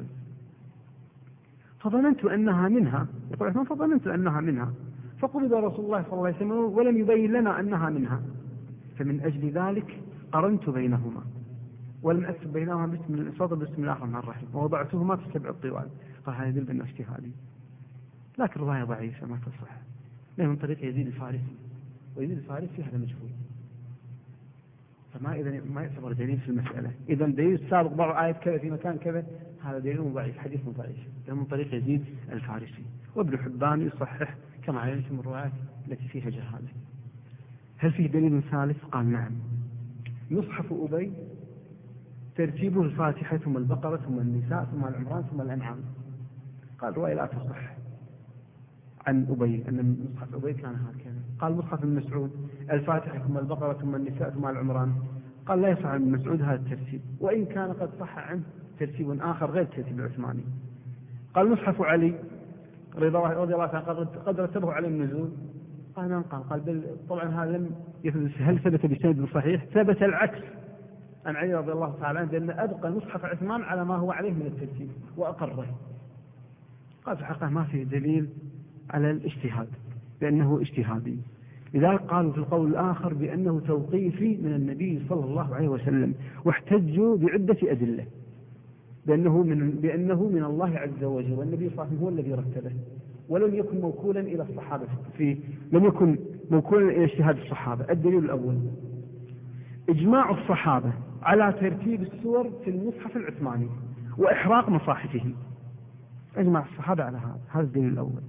S2: فظننت أنها منها. يقول عثمان فظننت أنها منها فقبض رسول الله صلى الله عليه وسلم ولم يبين لنا أنها منها، فمن أجل ذلك قرنت بينهما ولم أكتب بينهما بسم الصدر بسم الله الرحمن الرحيم ووضعتهما في السبع الطوال. قال هذا يدل بأنه اجتهادي، لكن رواية ضعيفة ما تصح، من طريق يزيد الفارسي، ويزيد الفارسي هذا مجهول، فما إذا ما يعتبر دليل في المسألة. إذا دليل السابق ضع آية كذا في مكان كذا هذا دليل ضعيف، حديث ضعيف من طريق يزيد الفارسي. وابن حبان يصحح كما علمتم من الروايات التي فيها جهالة. هل فيه دليل ثالث؟ قال نعم، مصحف أبي ترتيبه الفاتحة ثم البقرة ثم النساء ثم العمران ثم الأنعام. قال الرواية لا تصح عن أبي أن مصحف أبي كان هكذا. قال مصحف ابن مسعود الفاتحة ثم البقرة ثم النساء ثم العمران. قال لا يصح عن ابن مسعود هذا الترتيب، وإن كان قد صح عنه ترتيب آخر غير الترتيب العثماني. قال مصحف علي رضي الله عنه قد رتبه على النزول. قال نعم. قال قال بل طبعا هذا لم يثبت. هل ثبت بسند صحيح؟ ثبت العكس عن علي رضي الله تعالى عنه بأن أبقى مصحف عثمان على ما هو عليه من الترتيب وأقره. قال في الحقيقة ما فيه دليل على الاجتهاد لأنه اجتهادي. لذلك قالوا في القول الآخر بأنه توقيفي من النبي صلى الله عليه وسلم، واحتجوا بعدة أدلة بأنه من, بأنه من الله عز وجل، والنبي صلى الله عليه وسلم هو الذي رتبه. ولم يكن موكولا إلى الصحابة في لم يكن موكولا إلى اجتهاد الصحابة. الدليل الأول إجماع الصحابة على ترتيب السور في المصحف العثماني وإحراق مصاحفه. أجمع الصحابة على هذا، هذا الدليل الأول.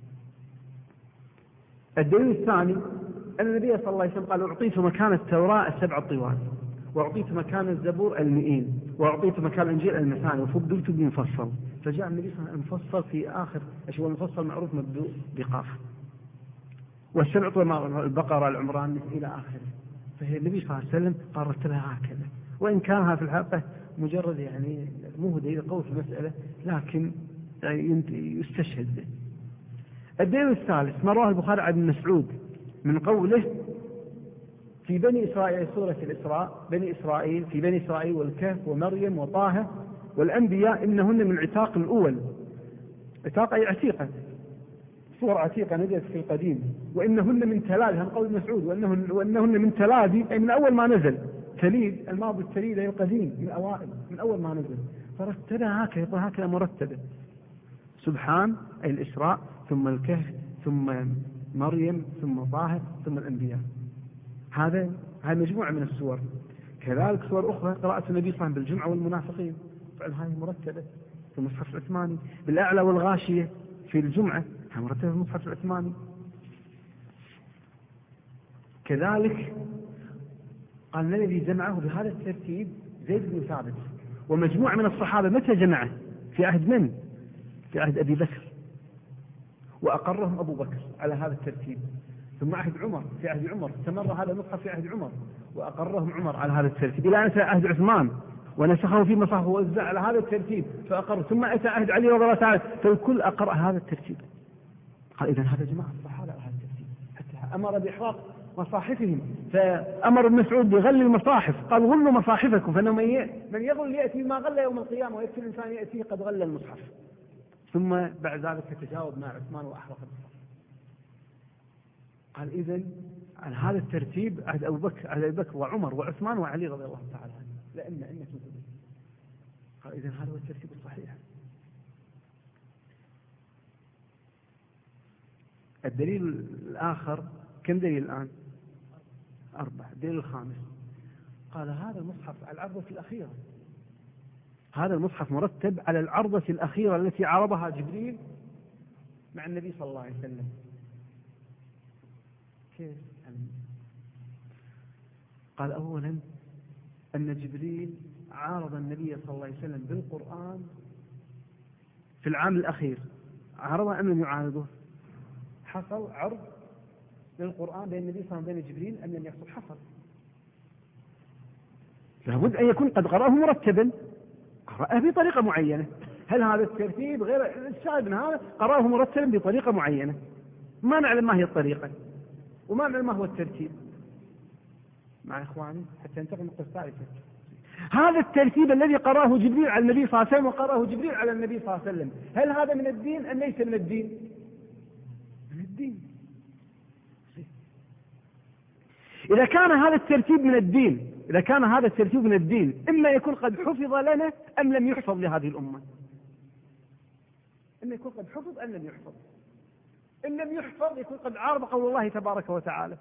S2: الدليل الثاني أن النبي صلى الله عليه وسلم قال: أعطيت مكان التوراة السبع الطوال، وأعطيت مكان الزبور المئين، وأعطيت مكان الإنجيل المثاني، وفضلت بمفصل. فجاء النبي صلى الله عليه وسلم المفصل في آخر، أشوى المفصل معروف مبدوء بقاف، والسبع طوال البقرة العمران إلى آخره. فهي النبي صلى الله عليه وسلم قال رتبها هكذا، وإن كانها في الحقيقة مجرد يعني مو دليل قوي في المسألة، لكن يستشهد به. الدليل الثالث ما رواه البخاري عن ابن مسعود من قوله في بني إسرائيل، سورة الإسراء: بني إسرائيل في بني إسرائيل والكهف ومريم وطه والأنبياء إنهن من العتاق الأول. عتاق أي عتيقة، صور عتيقة نزلت في القديم. وإنهن من تلاد، هم قول مسعود، وإنهن, وإنهن من تلادي أي من أول ما نزل. تليد الماضي التليد أي القديم، من أوائل، من أول ما نزل. فرتبها هكذا، هكذا مرتبة: سبحان أي الإسراء، ثم الكهف، ثم مريم، ثم طه، ثم الأنبياء. هذا هذه مجموعة من السور. كذلك سور أخرى قراءة النبي صلى الله عليه وسلم بالجمعة والمنافقين، فعل هذه مرتبة في المصحف العثماني. بالأعلى والغاشية في الجمعة هي مرتبة في المصحف العثماني. كذلك قال الذي جمعه بهذا الترتيب زيد بن ثابت ومجموعة من الصحابة. متى جمعه؟ في عهد من؟ في عهد أبي بكر، وأقرهم أبو بكر على هذا الترتيب. ثم عهد عمر، في عهد عمر استمر هذا المصحف في عهد عمر، وأقرهم عمر على هذا الترتيب، إلى أن أتى عهد عثمان ونسخه في مصحف ووزع على هذا الترتيب فأقر. ثم أتى عهد علي رضي الله تعالى، فالكل أقر هذا الترتيب. قال إذن هذا جماعة الصحابة على هذا الترتيب، حتى أمر بإحراق مصاحفهم. فأمر ابن مسعود بغل المصاحف، قال: غلوا مصاحفكم، فإنه من يغل يأتي ما غل يوم القيامة، ويكفي الإنسان يأتي قد غل المصحف. ثم بعد ذلك تجاوب مع عثمان وأحرق المصحف. قال إذن على هذا الترتيب عهد أبو بكر، عهد أبي بكر وعمر وعثمان وعلي رضي الله تعالى عنه، لأن إنك تقول. قال إذن هذا هو الترتيب الصحيح. الدليل الآخر، كم دليل الآن؟ أربعة. الدليل الخامس قال هذا المصحف على العرضة الأخيرة، هذا المصحف مرتب على العرضة الأخيرة التي عرضها جبريل مع النبي صلى الله عليه وسلم. كيف؟ قال أولا أن جبريل عارض النبي صلى الله عليه وسلم بالقرآن في العام الأخير. عارضه أم لم يعارضه؟ حصل عرض للقرآن بين النبي صلى الله عليه وسلم وبين جبريل، أم لم يحصل؟ حصل. لابد أن يكون قد قرأه مرتبا، قرأه بطريقة معينة. هل هذا الترتيب غير الشاهد من هذا؟ قرأه مرتبا بطريقة معينة، ما نعلم ما هي الطريقة وما نعلم ما هو الترتيب. مع إخواني حتى ننتقل من القصة الثالثة. هذا الترتيب الذي قرأه جبريل على النبي صلى الله عليه وسلم وقرأه جبريل على النبي صلى الله عليه وسلم، هل هذا من الدين أم ليس من الدين؟ من الدين. إذا كان هذا الترتيب من الدين، إذا كان هذا الترتيب من الدين، إما يكون قد حفظ لنا أم لم يحفظ لهذه الأمة. إما يكون قد حفظ أم لم يحفظ. إن لم يحفظ يكون قد عارض قول الله تبارك وتعالى: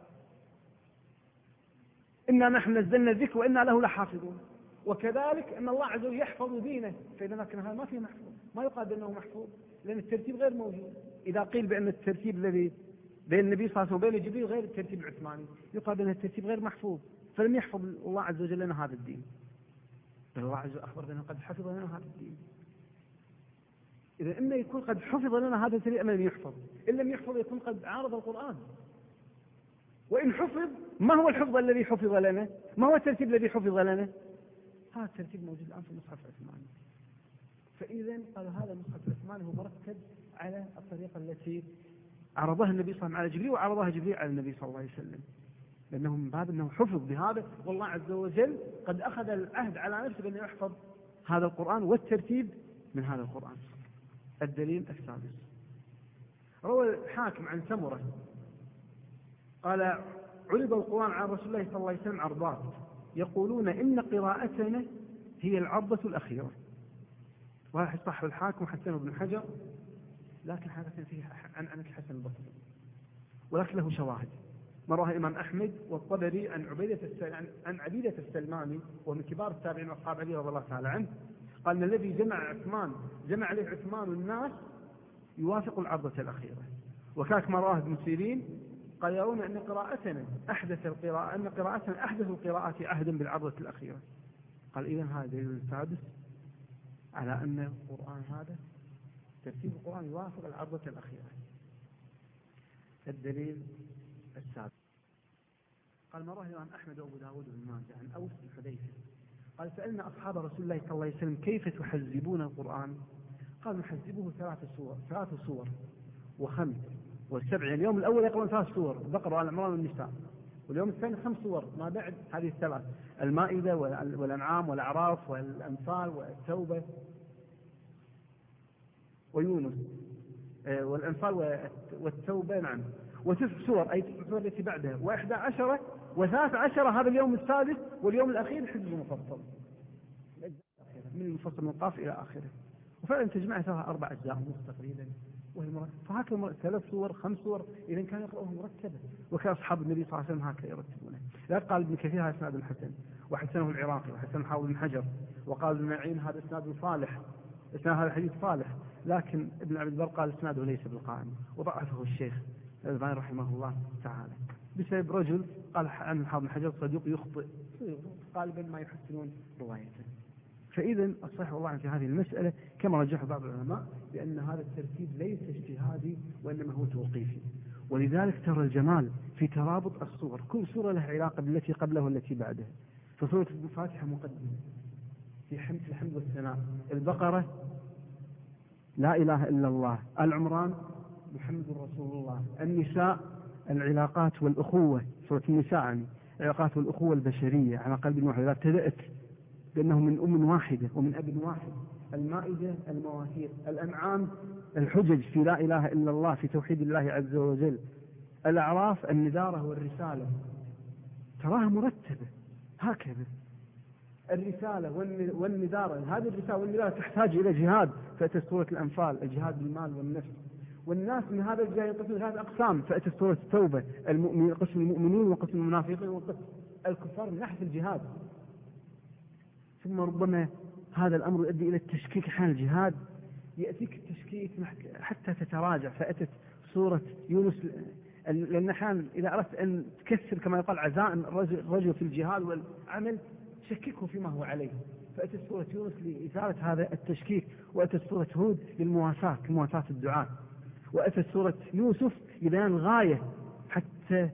S2: إنا نحن نزلنا الذكر وإنا له لحافظون. وكذلك أن الله عز وجل يحفظ دينه، فإذا كان هذا ما فيه محفوظ، ما يقال بأنه محفوظ، لأن الترتيب غير موجود. إذا قيل بأن الترتيب الذي بين النبي صلى الله عليه وسلم وبين جبريل غير الترتيب العثماني، يقال بأن الترتيب غير محفوظ، فلم يحفظ الله عز وجل لنا هذا الدين. بل الله عز وجل أخبر بأنه قد حفظ لنا هذا الدين. إذا إما يكون قد حفظ لنا هذا الترتيب أم لم يحفظ. إن لم يحفظ يكون قد عارض القرآن. وإن حفظ، ما هو الحفظ الذي حفظ لنا؟ ما هو الترتيب الذي حفظ لنا؟ هذا الترتيب موجود الآن في المصحف العثماني. فإذا قال هذا المصحف العثماني هو مرتب على الطريقة التي عرضها النبي صلى الله عليه وسلم على جبريل، وعرضها جبريل على النبي صلى الله عليه وسلم، لأنه من باب أنه حفظ بهذا، والله عز وجل قد أخذ العهد على نفسه بأنه يحفظ هذا القرآن والترتيب من هذا القرآن. الدليل السادس روى الحاكم عن سمرة قال: عرض القرآن على رسول الله صلى الله عليه وسلم عرضات، يقولون إن قراءتنا هي العرضة الأخيرة. واحد صاحب الحاكم حسن بن حجر لكن حدث فيه عن عن الحسن البصري، ولكن له شواهد. مروها الإمام أحمد والطبري عن عبيدة عن عن عبيدة السلماني ومن كبار التابعين وأصحاب علي رضي الله تعالى عنه، قال إن الذي جمع عثمان جمع عليه عثمان الناس يوافق العرضة الأخيرة. وكاك مرواه ابن سيرين قال يرون أن قراءتنا أحدث القراءة أن قراءتنا أحدث القراءات عهدا بالعرضة الأخيرة. قال إذن هذا الدليل السادس على أن القرآن هذا ترتيب القرآن يوافق العرضة الأخيرة. الدليل السادس قال مرواه الإمام أحمد وأبو داود بن ماجه عن أوس بن حذيفة قال سألنا أصحاب رسول الله صلى الله عليه وسلم كيف تحزبون القرآن؟ قال نحزبه ثلاث صور ثلاث صور وخمس والسبع. اليوم الأول يقرأون ثلاث صور البقرة والعمران والنساء، واليوم الثاني خمس صور ما بعد هذه الثلاث المائدة والأنعام والأعراف والأنفال والتوبة ويونس والأنفال والتوبة نعم وتسع سور أي تسع سور التي بعدها وإحدى عشرة وثلاث عشرة هذا اليوم السادس، واليوم الأخير حزب مفصل من المفصل من القاف إلى آخره. وفعلا تجمع ثلاثة أربع أجزاء ونص تقريبا وهي مرتبة. فهكذا ثلاث صور خمس صور إذا كان يقرأوها مرتبة، وكان أصحاب النبي صلى الله عليه وسلم هكذا يرتبونه. لا قال ابن كثير هذا إسناد الحسن وحسنه العراقي وحسنه حافظ بن حجر وقال ابن معين هذا إسناد صالح إسناد هذا الحديث صالح، لكن ابن عبد البر قال إسناده ليس بالقائم وضعفه الشيخ الألباني رحمه الله تعالى بسبب رجل قال عن حافظ بن حجر صدوق يخطئ غالبا ما يحسنون روايته. فإذا الصحيح والله في هذه المسألة كما رجح بعض العلماء بأن هذا الترتيب ليس اجتهادي وإنما هو توقيفي، ولذلك ترى الجمال في ترابط الصور، كل سورة لها علاقة بالتي قبلها والتي بعدها. فسورة الفاتحة مقدمة في حمد الحمد والثناء، البقرة لا إله إلا الله، العمران محمد رسول الله، النساء العلاقات والأخوة سورة النساء يعني العلاقات والأخوة البشرية على قلب واحد لا ابتدأت بأنه من أم واحدة ومن أب واحد، المائدة المواثيق، الأنعام الحجج في لا إله إلا الله في توحيد الله عز وجل، الأعراف الندارة والرسالة تراها مرتبة هكذا. الرسالة والندارة هذه الرسالة والندارة تحتاج إلى جهاد فأتت سورة الأنفال الجهاد بالمال والنفس، والناس من هذا الجهاد ينقسم ثلاث أقسام فأتت سورة التوبة المؤمن قسم المؤمنين وقسم المنافقين وقسم الكفار من ناحية الجهاد. ثم ربما هذا الأمر يؤدي إلى التشكيك حال الجهاد، يأتيك التشكيك حتى تتراجع فأتت سورة يونس، لأن أحيانا إذا أردت أن تكسر كما يقال عزائم الرجل في الجهاد والعمل شككه فيما هو عليه، فأتت سورة يونس لإثارة هذا التشكيك، وأتت سورة هود للمواساة لمواساة الدعاء، وأتت سورة يوسف لبيان الغاية حتى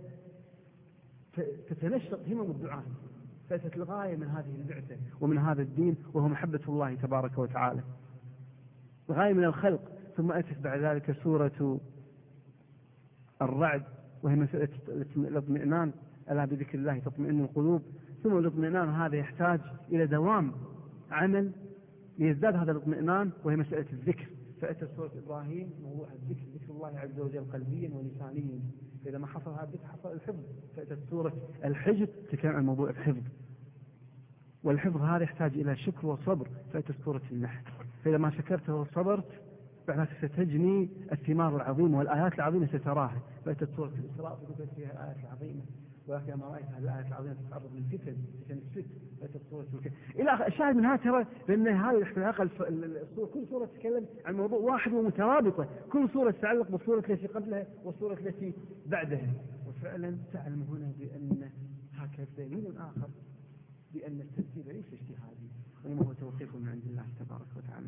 S2: تتنشط همم الدعاء، فأتت الغاية من هذه البعثة ومن هذا الدين وهو محبة الله تبارك وتعالى، الغاية من الخلق. ثم أتت بعد ذلك سورة الرعد وهي مسألة الاطمئنان، ألا بذكر الله تطمئن القلوب. ثم الاطمئنان هذا يحتاج إلى دوام عمل ليزداد هذا الاطمئنان وهي مسألة الذكر، فأتت سورة إبراهيم موضوع الذكر ذكر الله عز وجل قلبيا ولسانيا، فإذا ما حصل هذا الذكر حصل الحفظ، فأتت سورة الحجر تتكلم عن موضوع الحفظ، والحفظ هذا يحتاج إلى شكر وصبر، فأتت سورة النحل، فإذا ما شكرت وصبرت بعد ستجني الثمار العظيمة والآيات العظيمة ستراها، فأتت سورة الإسراء فذكرت فيها الآيات العظيمة، ولكن ما رأيت هذه الآيات العظيمة تتعرض للفتن فتن الست، فأتت سورة الكهف إلى الشاهد من هذا ترى لأن هذا الاحتلاق السورة كل سورة تتكلم عن موضوع واحد ومترابطة، كل سورة تتعلق بالسورة التي قبلها والسورة التي بعدها. وفعلا تعلم هنا بأن هكذا دليل آخر بأن الترتيب ليس اجتهادي وإنما هو توفيق من عند الله تبارك وتعالى.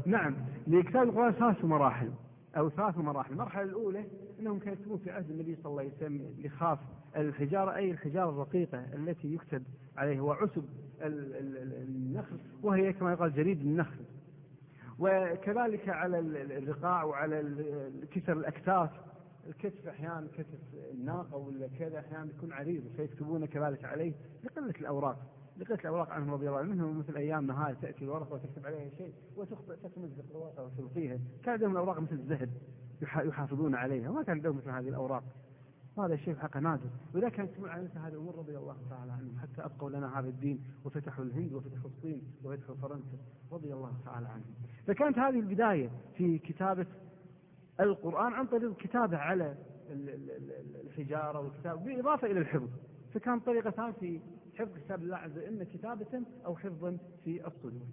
S2: نعم، لكتاب القرآن ثلاث مراحل أو ثلاث مراحل. المرحلة الأولى أنهم كانوا يكتبون في عهد النبي صلى الله عليه وسلم لخاف الحجارة، أي الحجارة الرقيقة التي يكتب عليها وعسب النخل، وهي كما يقال جريد النخل. وكذلك على الرقاع وعلى كسر الأكتاف، الكتف أحيانا كتف الناقة ولا كذا أحيانا يكون عريض فيكتبون كذلك عليه لقلة الأوراق لقلة الأوراق عنهم رضي الله عنهم. مثل أيامنا هاي تأتي الورقة وتكتب عليها شيء وتخطئ تتمزق الورقة وتلقيها، كان عندهم الأوراق مثل الذهب يحافظون عليها، وما كان عندهم مثل هذه الأوراق. هذا الشيء في حقه نادر، وإذا كان يكتبون على مثل هذه الأمور رضي الله تعالى عنهم حتى أبقوا لنا هذا الدين وفتحوا الهند وفتحوا الصين وفتحوا فرنسا رضي الله تعالى عنهم. فكانت هذه البداية في كتابة القرآن عن طريق الكتابة على الحجارة والكتاب بالإضافة إلى الحفظ. فكان طريقتان في حفظ كتاب الله عز وجل، إما كتابة أو حفظا في الصدور.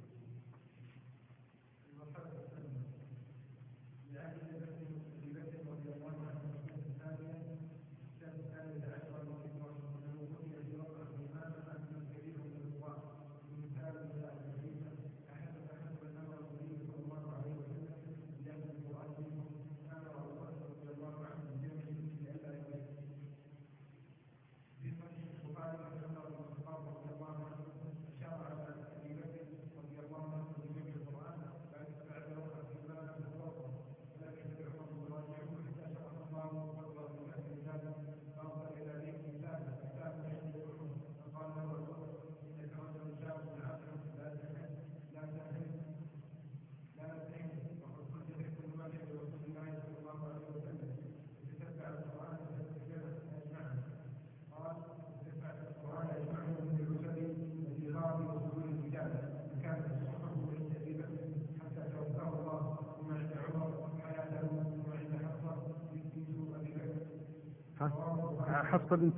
S2: حفصة بنت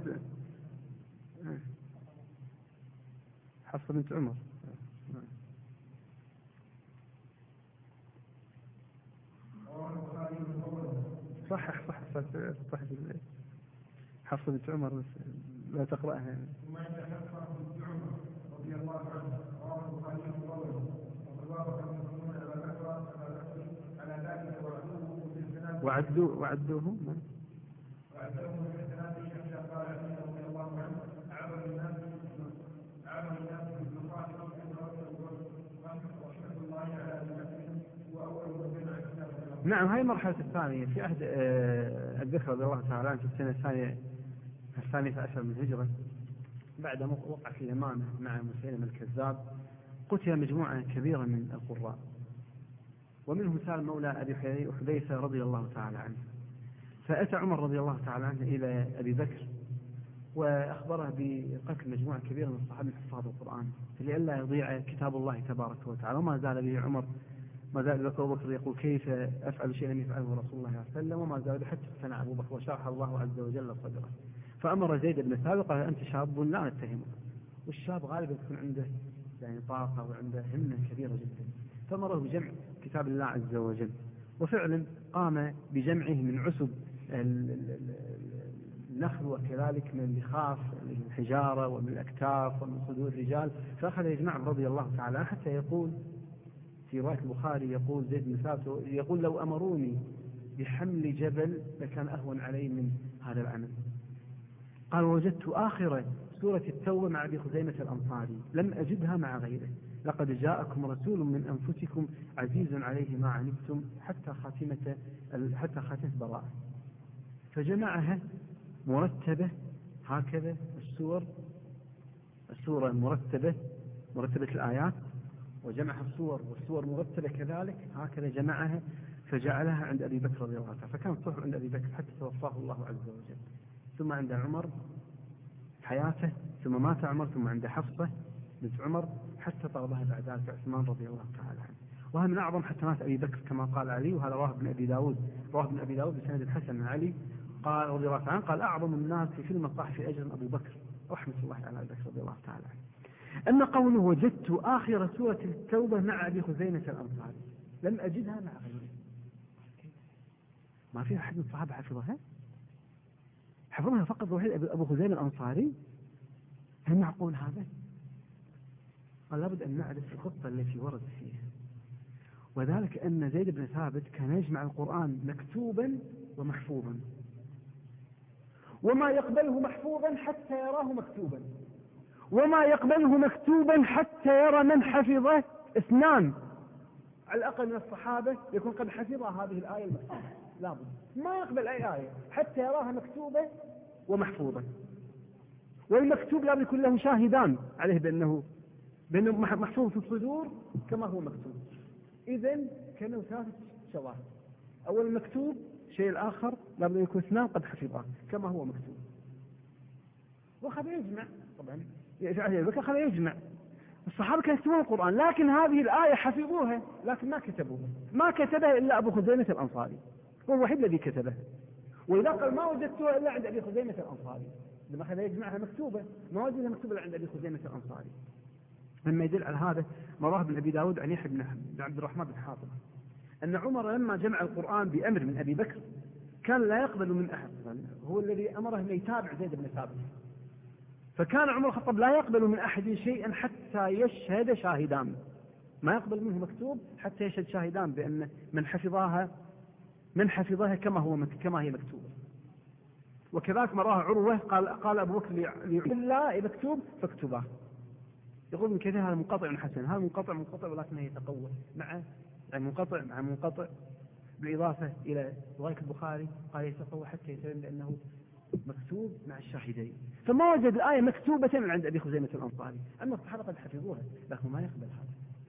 S2: حفصة بنت عمر صحح صح صح صح حفصة بنت عمر بس لا تقرأها يعني.
S1: ثم عند حفصة بنت عمر رضي الله عنها رواه البخاري في قوله ورواه المسلمون أبا بكر على ذلك وعدوه
S2: وعدوه وعدوه
S1: وعدوه من الثلاثين حتى قال علي رضي الله عنه أعظم الناس أعظم الناس بالنصائح رحمة الله على أبي بكر وأول من بين الكتاب.
S2: نعم، هاي المرحلة الثانية في عهد أبي بكر رضي الله تعالى عنه في السنة الثانية الثانية عشر من الهجرة، بعد وقع في اليمامة مع مسيلمة الكذاب، قتل مجموعة كبيرة من القراء، ومنهم سالم مولى أبي حذيفة رضي الله تعالى عنه. فأتى عمر رضي الله تعالى عنه إلى أبي بكر وأخبره بقتل مجموعة كبيرة من الصحابة حفاظ القرآن لئلا يضيع كتاب الله تبارك وتعالى. وما زال به عمر ما زال أبي بكر يقول كيف أفعل شيئا لم يفعله رسول الله صلى الله عليه وسلم، وما زال حتى اقتنع أبو بكر وشرح الله عز وجل صدره. فأمر زيد بن ثابت قال أنت شاب لا نتهمك، والشاب غالبا يكون عنده يعني طاقة وعنده همة كبيرة جدا، فأمره بجمع كتاب الله عز وجل، وفعلا قام بجمعه من عسب النخل وكذلك من اللخاف الحجارة ومن الأكتاف ومن صدور الرجال، فأخذ يجمع رضي الله تعالى حتى يقول في رواية البخاري يقول زيد بن ثابت يقول لو أمروني بحمل جبل لكان أهون علي من هذا العمل. قال وجدت آخر سورة التوبة مع أبي خزيمة الأنصاري لم أجدها مع غيره، لقد جاءكم رسول من أنفسكم عزيز عليه ما عنتم حتى خاتمة حتى خاتمة براءة. فجمعها مرتبة هكذا السور السورة مرتبة مرتبة الآيات، وجمعها الصور والصور مرتبة كذلك هكذا جمعها فجعلها عند أبي بكر رضي الله عنه. فكان صحب عند أبي بكر حتى توفاه الله عز وجل، ثم عند عمر حياته، ثم مات عمر، ثم عند حفصة بنت عمر حتى طلبها بعد ذلك عثمان رضي الله تعالى عنه. وهذا من أعظم حسنات أبي بكر كما قال علي، وهذا رواه ابن أبي داود رواه ابن أبي داود بسند الحسن عن علي قال رضي الله تعالى عنه قال أعظم الناس في المصاحف أجرا أبو بكر رحمة الله على أبي بكر رضي الله تعالى عنه. أما قوله وجدت آخر سورة التوبة مع أبي خزيمة الأنصاري لم أجدها مع غيره، ما في أحد من الصحابة حفظها؟ حفظها فقط وحيد أبو خزيمة الأنصاري؟ هل معقول هذا؟ قال لابد أن نعرف الخطة التي ورد فيها. وذلك أن زيد بن ثابت كان يجمع القرآن مكتوبا ومحفوظا، وما يقبله محفوظا حتى يراه مكتوبا، وما يقبله مكتوبا حتى يرى من حفظه اثنان على الأقل من الصحابة يكون قد حفظ هذه الآية المكتوبة، لابد ما يقبل أي آية حتى يراها مكتوبة ومحفوظة. والمكتوب لابد يكون له شاهدان عليه بأنه بأنه محفوظ في الصدور كما هو مكتوب. إذن كانوا ثلاثة شواهد: أول المكتوب، شيء الآخر لابد يكون اثنان قد حفظاه كما هو مكتوب. وأخذ يجمع، طبعا أخذ يجمع الصحابة كانوا يكتبون القرآن، لكن هذه الآية حفظوها لكن ما كتبوها، ما كتبها إلا أبو خزيمة الأنصاري، هو الوحيد الذي كتبه. وإذا قال ما وجدتها إلا عند أبي خزيمة الأنصاري، لما أخذ يجمعها مكتوبة ما وجدها مكتوبة إلا عند أبي خزيمة الأنصاري. مما يدل على هذا ما رواه ابن أبي داود عن يحيى بن عبد الرحمن بن حاطب أن عمر لما جمع القرآن بأمر من أبي بكر كان لا يقبل من أحد، هو الذي أمره أن يتابع زيد بن ثابت، فكان عمر الخطاب لا يقبل من أحد شيئا حتى يشهد شاهدان، ما يقبل منه مكتوب حتى يشهد شاهدان بأن من حفظها من حفظها كما هو كما هي مكتوبة. وكذلك ما راه عروة قال قال أبو بكر لا مكتوب فاكتباه. يقول من كثير هذا منقطع من حسن، هذا منقطع منقطع ولكنه يتقوى مع يعني منقطع مع منقطع بالإضافة إلى رواية البخاري قال يتقوى حتى يتبين لأنه مكتوب مع الشاهدين. فما وجد الآية مكتوبة من عند أبي خزيمة الأنصاري، أما الصحابة قد حفظوها لكن ما يقبل هذا.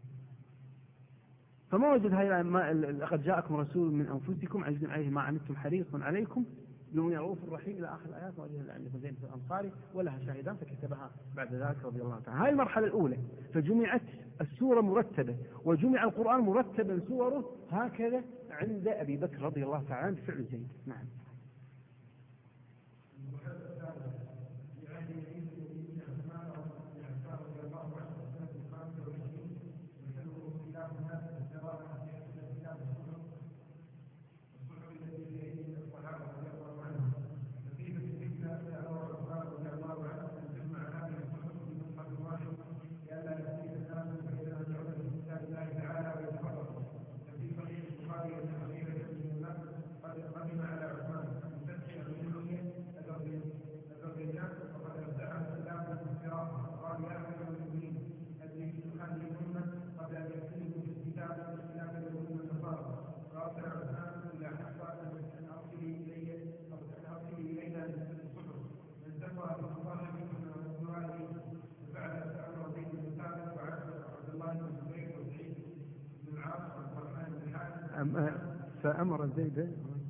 S2: فما وجد هاي لقد جاءكم رسول من أنفسكم عزيز عليه ما عنتم حريص عليكم بالمؤمنين رؤوف رحيم إلى آخر الآيات، ما وجدها عند خزيمة الأنصاري ولها شاهدان فكتبها بعد ذلك رضي الله تعالى. هاي المرحلة الأولى، فجمعت السورة مرتبة وجمع القرآن مرتبا سوره هكذا عند أبي بكر رضي الله تعالى بفعل زيد. نعم. فأمر زيد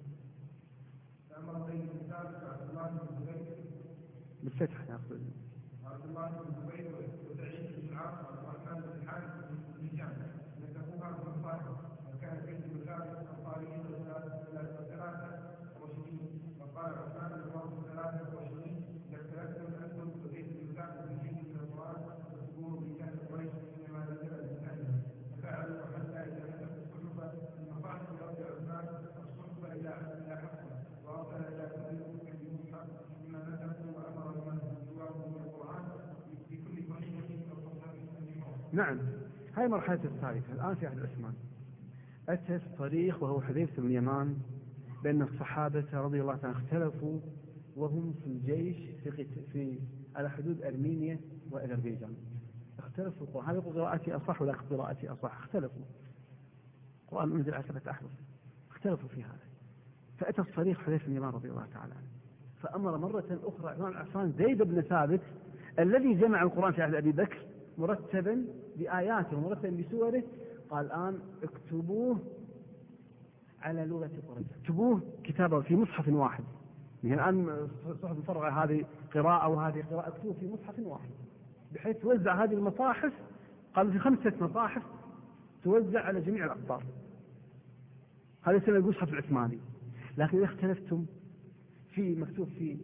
S2: فأمر زيد بن ثابت وعبد الله بن الزبير بالفتح يقصد عبد الله بن الزبير وسعيد بن العاص وعبد الرحمن بن الحارث بن هشام نسبوها من الصالح، وكان زيد بن ثابت أنصاريا ثلاثة وعشرين، وقال عثمان بن عمر ثلاثة وعشرين اختلفتم أنتم وزيد بن ثابت من شيء من القرآن وتقولوا بكان قريش إنما نزل بلسانه ففعلوا حتى إذا نزلت الصحف المصاحف لرد عثمان الصحف إلى إلى حفصة وأرسل إلى كل مسلم بمصحف مما نزلت وأمر بمن سواه من القرآن بكل صحيفة أو صحف. نعم، هاي مرحلة الثالثة. الآن في عهد عثمان أتى الصريخ وهو حذيفة بن اليمان بأن الصحابة رضي الله عنهم اختلفوا وهم في الجيش في, في على حدود أرمينيا وأذربيجان، اختلفوا القرآن. هذه قراءتي أصح ولا قراءتي أصح؟ اختلفوا. القرآن أنزل على سبعة أحرف، اختلفوا في هذا. فأتى الصريخ حذيفة بن اليمان رضي الله تعالى عنه فأمر مرة أخرى عثمان بن عفان زيد بن ثابت الذي جمع القرآن في عهد أبي بكر مرتبا بآياته ومرتبا بسوره، قال الآن اكتبوه على لغة قريش، اكتبوه كتابة في مصحف واحد. يعني الآن صحف مفرغة هذه قراءة وهذه قراءة، اكتبوه في مصحف واحد بحيث توزع هذه المصاحف، قالوا في خمسة مصاحف توزع على جميع الأقطار. هذا يسمى المصحف العثماني. لكن إذا اختلفتم في مكتوب في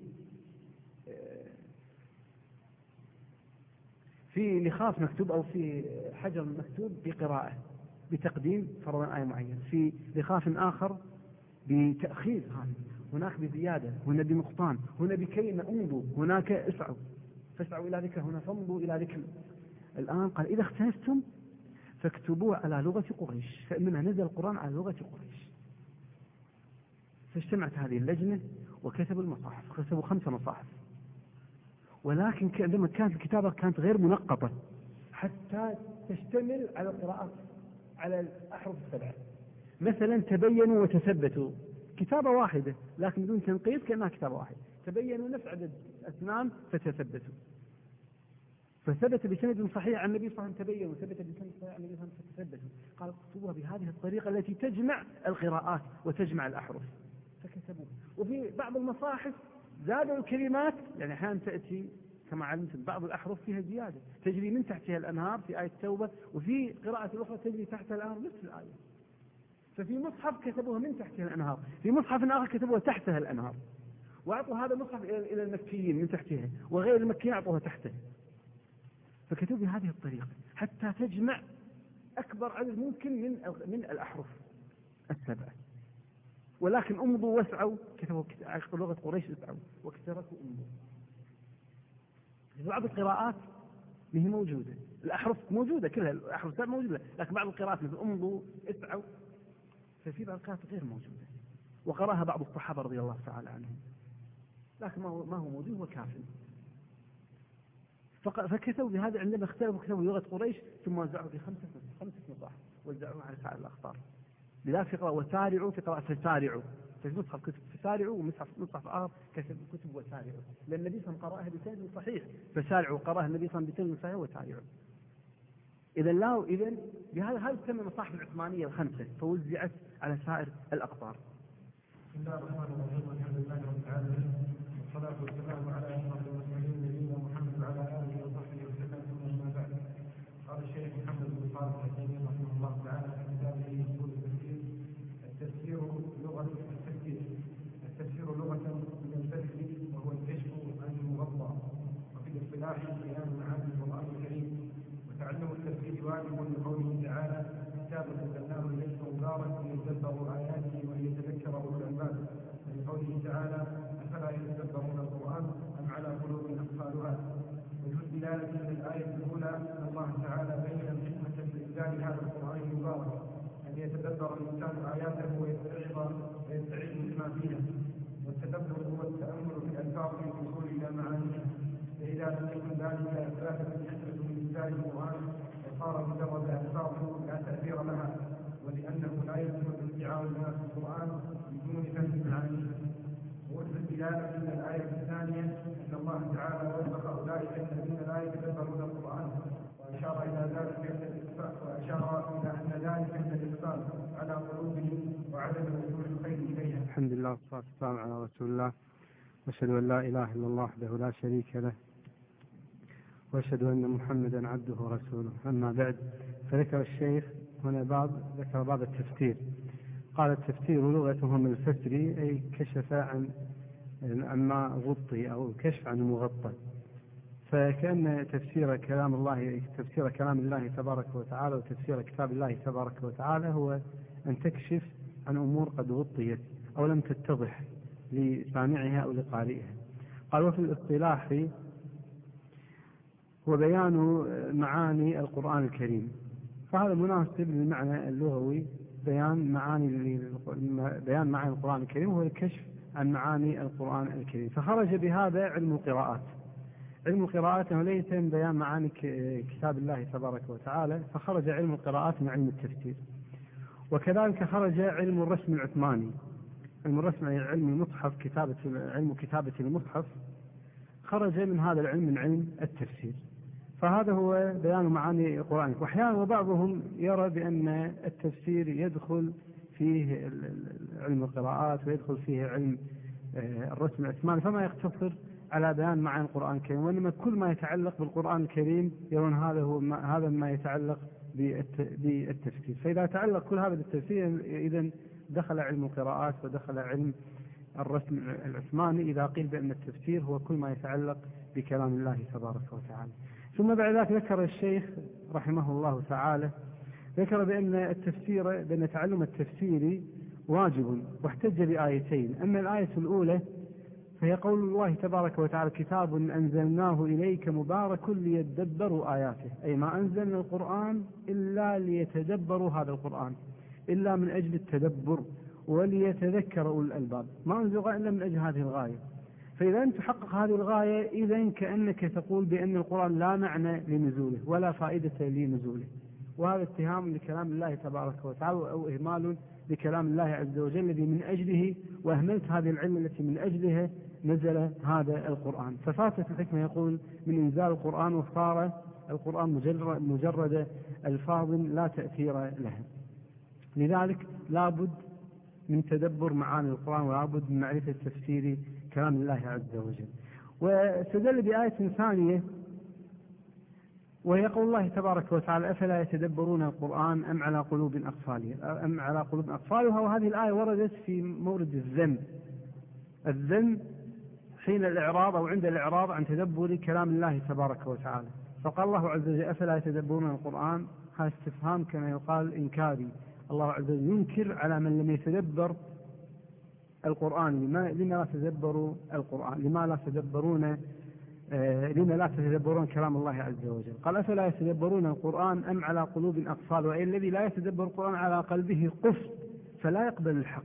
S2: في لخاف مكتوب أو في حجر مكتوب بقراءة بتقديم فرضا آية معينة، في لخاف آخر بتأخير، هناك بزيادة، هنا بنقصان، هنا بكلمة امضوا، هناك اسعوا فاسعوا إلى ذكر، هنا فامضوا إلى ذكر. الآن قال إذا اختلفتم فاكتبوه على لغة قريش، فإنما نزل القرآن على لغة قريش. فاجتمعت هذه اللجنة وكتبوا المصاحف، كتبوا خمسة مصاحف، ولكن عندما كانت الكتابة كانت غير منقطة حتى تشتمل على القراءات على الأحرف السبعة. مثلا تبينوا وتثبتوا، كتابة واحدة لكن بدون تنقيط، كأنها كتابة واحدة. تبينوا نفس عدد أسنان فتثبتوا، فثبت بسند صحيح عن النبي صلى الله عليه وسلم تبينوا، وثبت بسند صحيح عن النبي صلى الله عليه وسلم فتثبتوا. قال اكتبوها بهذه الطريقة التي تجمع القراءات وتجمع الأحرف، فكتبوها. وفي بعض المصاحف زادوا الكلمات، يعني أحيانا تأتي كما علمت بعض الأحرف فيها زيادة تجري من تحتها الأنهار في آية التوبة، وفي قراءة الأخرى تجري تحتها الأنهار نفس الآية. ففي مصحف كتبوها من تحتها الأنهار، في مصحف آخر كتبوها تحتها الأنهار، وأعطوا هذا المصحف إلى المكيين من تحتها، وغير المكيين أعطوها تحته. فكتبوا بهذه الطريقة حتى تجمع أكبر عدد ممكن من من الأحرف السبعة. ولكن أمضوا واسعوا، كتبوا لغة قريش اسعوا وكتركوا أمضوا. في بعض القراءات ما هي موجودة، الأحرف موجودة كلها، الأحرف السبعة موجودة، لكن بعض القراءات مثل أمضوا اسعوا ففي بعض القراءات غير موجودة، وقراها بعض الصحابة رضي الله تعالى عنهم، لكن ما هو ما هو موجود هو كافٍ. فكتبوا بهذا عندما اختلفوا كتبوا لغة قريش، ثم وزعوا في خمسة خمسة مصاحف وزعوها على سائر الأخطار. لذلك في قراءة وسارعوا، في قراءة فسارعوا، في مصحف كتب فسارعوا، ومصحف مصحف آخر كتب كتب وسارعوا، لأن النبي صلى الله عليه وسلم قرأها بسند صحيح فسارعوا، قرأها النبي صلى الله عليه وسلم بسند صحيح وسارعوا. إذا لا إذا بهذا هذه تسمى المصاحف العثمانية الخمسة، فوزعت على سائر الأقطار.
S1: بسم الله الرحمن الرحيم، والحمد لله رب العالمين، والصلاة والسلام على أشرف المرسلين نبينا محمد وعلى آله وصحبه وسلم. ثم بعد، قال الشيخ محمد بن صالح العثيمين رحمه الله تعالى في كتابه أصول التفسير: التفسير لغة التفسير التفسير لغة من الفتح وهو الكشف عن المغطى، وفي الاصطلاح بيان معاني القرآن الكريم. وتعلم التفسير واجب لقوله تعالى: كتاب أنزلناه إليك مبارك ليدبروا آياته وليتذكر أولو الألباب، ولقوله تعالى: أفلا يتدبرون القرآن أم على قلوب أقفالها. وجه الدلالة من الآية الأولى أن الله تعالى بين الحكمة في إنزال هذا القرآن المبارك، أن يتدبر الإنسان آياته ويتعظ ويستعيذ بما فيها. والتدبر هو التأمل في الألفاظ للوصول إلى معانيها، فإذا لم يكن ذلك فاتت الحكمة من إنزال القرآن وصار مجرد ألفاظ لا تأثير لها، ولأنه لا يمكن الانفعال بها في القرآن بدون فهم معانيه. ووجه الدلالة من الآية الثانية أن الله تعالى وفق أولئك الذين لا يتدبرون القرآن، وأشار إلى ذلك أن الإخفاء وأشار إلى أن ذلك أن الإخفاء على قلوبهم وعدم وصول الخير إليها.
S2: الحمد لله والصلاة والسلام على رسول الله، وأشهد أن لا إله إلا الله وحده لا شريك له، وأشهد أن محمدا عبده ورسوله. أما بعد، فذكر الشيخ هنا بعض ذكر بعض التفسير. قال: التفسير لغته من الفسر، أي كشف عن عما غطي أو كشف عن المغطى. فكأن تفسير كلام الله تفسير كلام الله تبارك وتعالى وتفسير كتاب الله تبارك وتعالى هو أن تكشف عن أمور قد غطيت أو لم تتضح لسامعها أو لقارئها. قال: وفي الاصطلاح هو بيان معاني القرآن الكريم، فهذا مناسب للمعنى اللغوي، بيان معاني بيان معاني القرآن الكريم هو الكشف عن معاني القرآن الكريم. فخرج بهذا علم القراءات. علم القراءات ليس من بيان معاني كتاب الله تبارك وتعالى، فخرج علم القراءات من علم التفسير. وكذلك خرج علم الرسم العثماني. علم الرسم علم المصحف، كتابة علم كتابة المصحف، خرج من هذا العلم من علم التفسير. فهذا هو بيان معاني القرآن. وأحيانا وبعضهم يرى بأن التفسير يدخل فيه علم القراءات ويدخل فيه علم الرسم العثماني، فما يقتصر على بيان معاني القرآن الكريم، وإنما كل ما يتعلق بالقرآن الكريم يرون هذا هو ما هذا ما يتعلق بالتفسير. فإذا تعلق كل هذا بالتفسير إذن دخل علم القراءات ودخل علم الرسم العثماني، إذا قيل بأن التفسير هو كل ما يتعلق بكلام الله تبارك وتعالى. ثم بعد ذلك ذكر الشيخ رحمه الله تعالى ذكر بأن التفسير بأن تعلم التفسير واجب، واحتج بآيتين. أما الآية الأولى فهي قول الله تبارك وتعالى كتاب أنزلناه إليك مبارك ليتدبروا آياته، أي ما أنزلنا القرآن إلا ليتدبروا هذا القرآن، إلا من أجل التدبر وليتذكر أولو الألباب، ما أنزل إلا من أجل هذه الغاية. فإذا أنت تحقق هذه الغاية إذن كأنك تقول بأن القرآن لا معنى لنزوله ولا فائدة لنزوله، وهذا اتهام لكلام الله تبارك وتعالى أو إهمال لكلام الله عز وجل الذي من أجله وأهملت هذه العلم التي من أجلها نزل هذا القرآن. ففاتت الحكمة يقول من إنزال القرآن وصار القرآن مجرد, مجرد ألفاظ لا تأثير لها. لذلك لابد من تدبر معاني القرآن ولابد من معرفة تفسير كلام الله عز وجل. واستدل بآية ثانية وهي قول الله تبارك وتعالى أفلا يتدبرون القرآن أم على قلوب أقفالها أم على قلوب أقفالها. وهذه الآية وردت في مورد الذم، الذم حين الإعراض أو عند الإعراض عن تدبر كلام الله تبارك وتعالى. فقال الله عز وجل أفلا يتدبرون القرآن، هذا استفهام كما يقال إنكاري، الله عز وجل ينكر على من لم يتدبر القرآن. لما, لما لا تدبروا القرآن، لما لا تدبرون آه لما لا تتدبرون كلام الله عز وجل. قال أفلا يتدبرون القرآن أم على قلوب أقفال، وأي الذي لا يتدبر القرآن على قلبه قفل فلا يقبل الحق،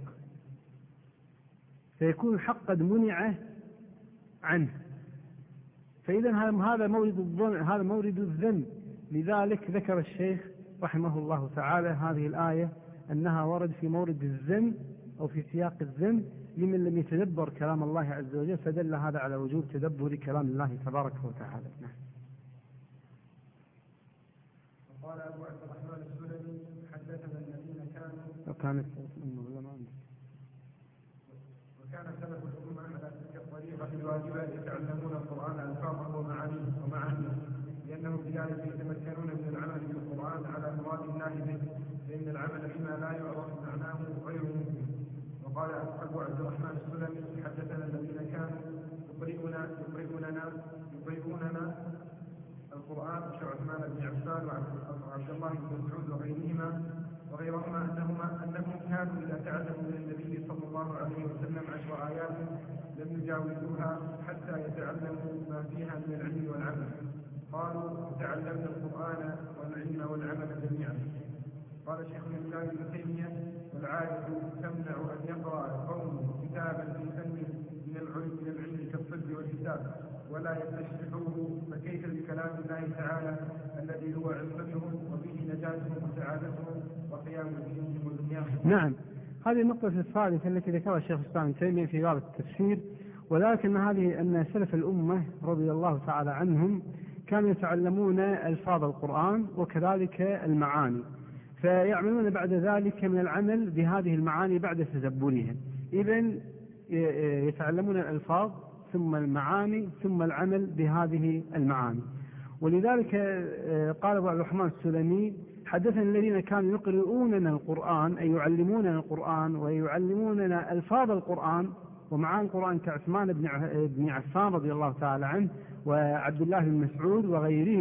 S2: فيكون الحق قد منع عنه. فإذا هذا مورد الظن، هذا مورد الذم. لذلك ذكر الشيخ رحمه الله تعالى هذه الآية أنها ورد في مورد الذم أو في سياق الذم لمن لم يتدبر كلام الله عز وجل، فدل هذا على وجوب تدبر كلام الله تبارك وتعالى. نعم.
S1: وقال أبو عبد الرحمن السلمي حدثنا الذين كانوا
S2: وكانت
S1: وكان سلف الأمة على تلك الطريقة الواجبة يتعلمون القرآن ألفاظه ومعانيه ومعانيه لأنهم بذلك يتمكنون من العمل بالقرآن على مراد الله به، لأن العمل بما لا يعرف معناه غير ممكن. وقال أبو عبد الرحمن السلمي حدثنا الذين كانوا يقرئوننا يقرئوننا يقرئوننا القرآن كعثمان بن عفان وعبد الله بن مسعود وغيرهما وغيرهما أنهما أنهم كانوا إذا تعلموا من النبي صلى الله عليه وسلم عشر آيات لم يجاوزوها حتى يتعلموا ما فيها من العلم والعمل. قالوا تعلمنا القرآن والعلم والعمل جميعا. قال شيخ الإسلام ابن تيمية والعادة تمنع أن يقرأ القوم كتابا في فن من العلم من العلم كالطب والكتاب ولا يستشرحوه، فكيف بكلام الله تعالى الذي هو عصمتهم وفيه نجاتهم وسعادتهم وقيام دينهم ودنياهم.
S2: نعم، هذه النقطة الثالثة التي ذكرها الشيخ الإسلام ابن تيمية في باب التفسير، ولكن هذه أن سلف الأمة رضي الله تعالى عنهم كانوا يتعلمون ألفاظ القرآن وكذلك المعاني، فيعملون بعد ذلك من العمل بهذه المعاني بعد تدبرها. إذن يتعلمون الألفاظ ثم المعاني ثم العمل بهذه المعاني. ولذلك قال أبو عبد الرحمن السلمي حدثنا الذين كانوا يقرؤوننا القرآن أي يعلموننا القرآن ويعلموننا ألفاظ القرآن ومعاني القرآن كعثمان بن عفان رضي الله تعالى عنه وعبد الله بن مسعود وغيره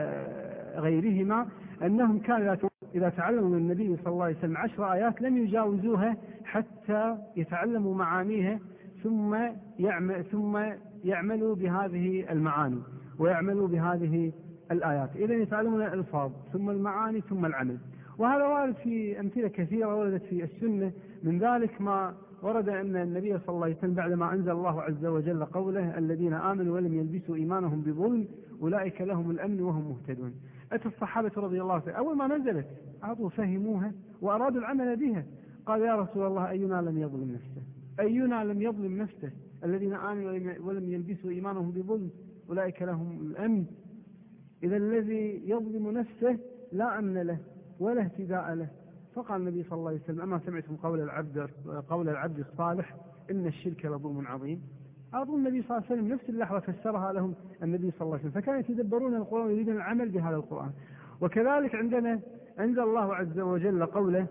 S2: وغيرهما أنهم كانوا إذا تعلموا من النبي صلى الله عليه وسلم عشر آيات لم يجاوزوها حتى يتعلموا معانيها ثم يعمل ثم يعملوا بهذه المعاني ويعملوا بهذه الآيات. إذن يتعلمون الألفاظ ثم المعاني ثم العمل. وهذا وارد في أمثلة كثيرة وردت في السنة، من ذلك ما ورد أن النبي صلى الله عليه وسلم بعدما أنزل الله عز وجل قوله الذين آمنوا ولم يلبسوا إيمانهم بظلم أولئك لهم الأمن وهم مهتدون، أتى الصحابة رضي الله عنهم أول ما نزلت عطوا فهموها وأرادوا العمل بها، قال يا رسول الله أينا لم يظلم نفسه أينا لم يظلم نفسه الذين آمنوا ولم يلبسوا إيمانهم بظلم أولئك لهم الأمن. إذا الذي يظلم نفسه لا أمن له ولا اهتداء له. فقال النبي صلى الله عليه وسلم أما سمعتم قول العبد قول العبد الصالح إن الشرك لظلم عظيم. أظن النبي صلى الله عليه وسلم نفس اللحظة فسرها لهم النبي صلى الله عليه وسلم، فكانوا يتدبرون القرآن ويريدون العمل بهذا القرآن. وكذلك عندنا أنزل الله عز وجل قوله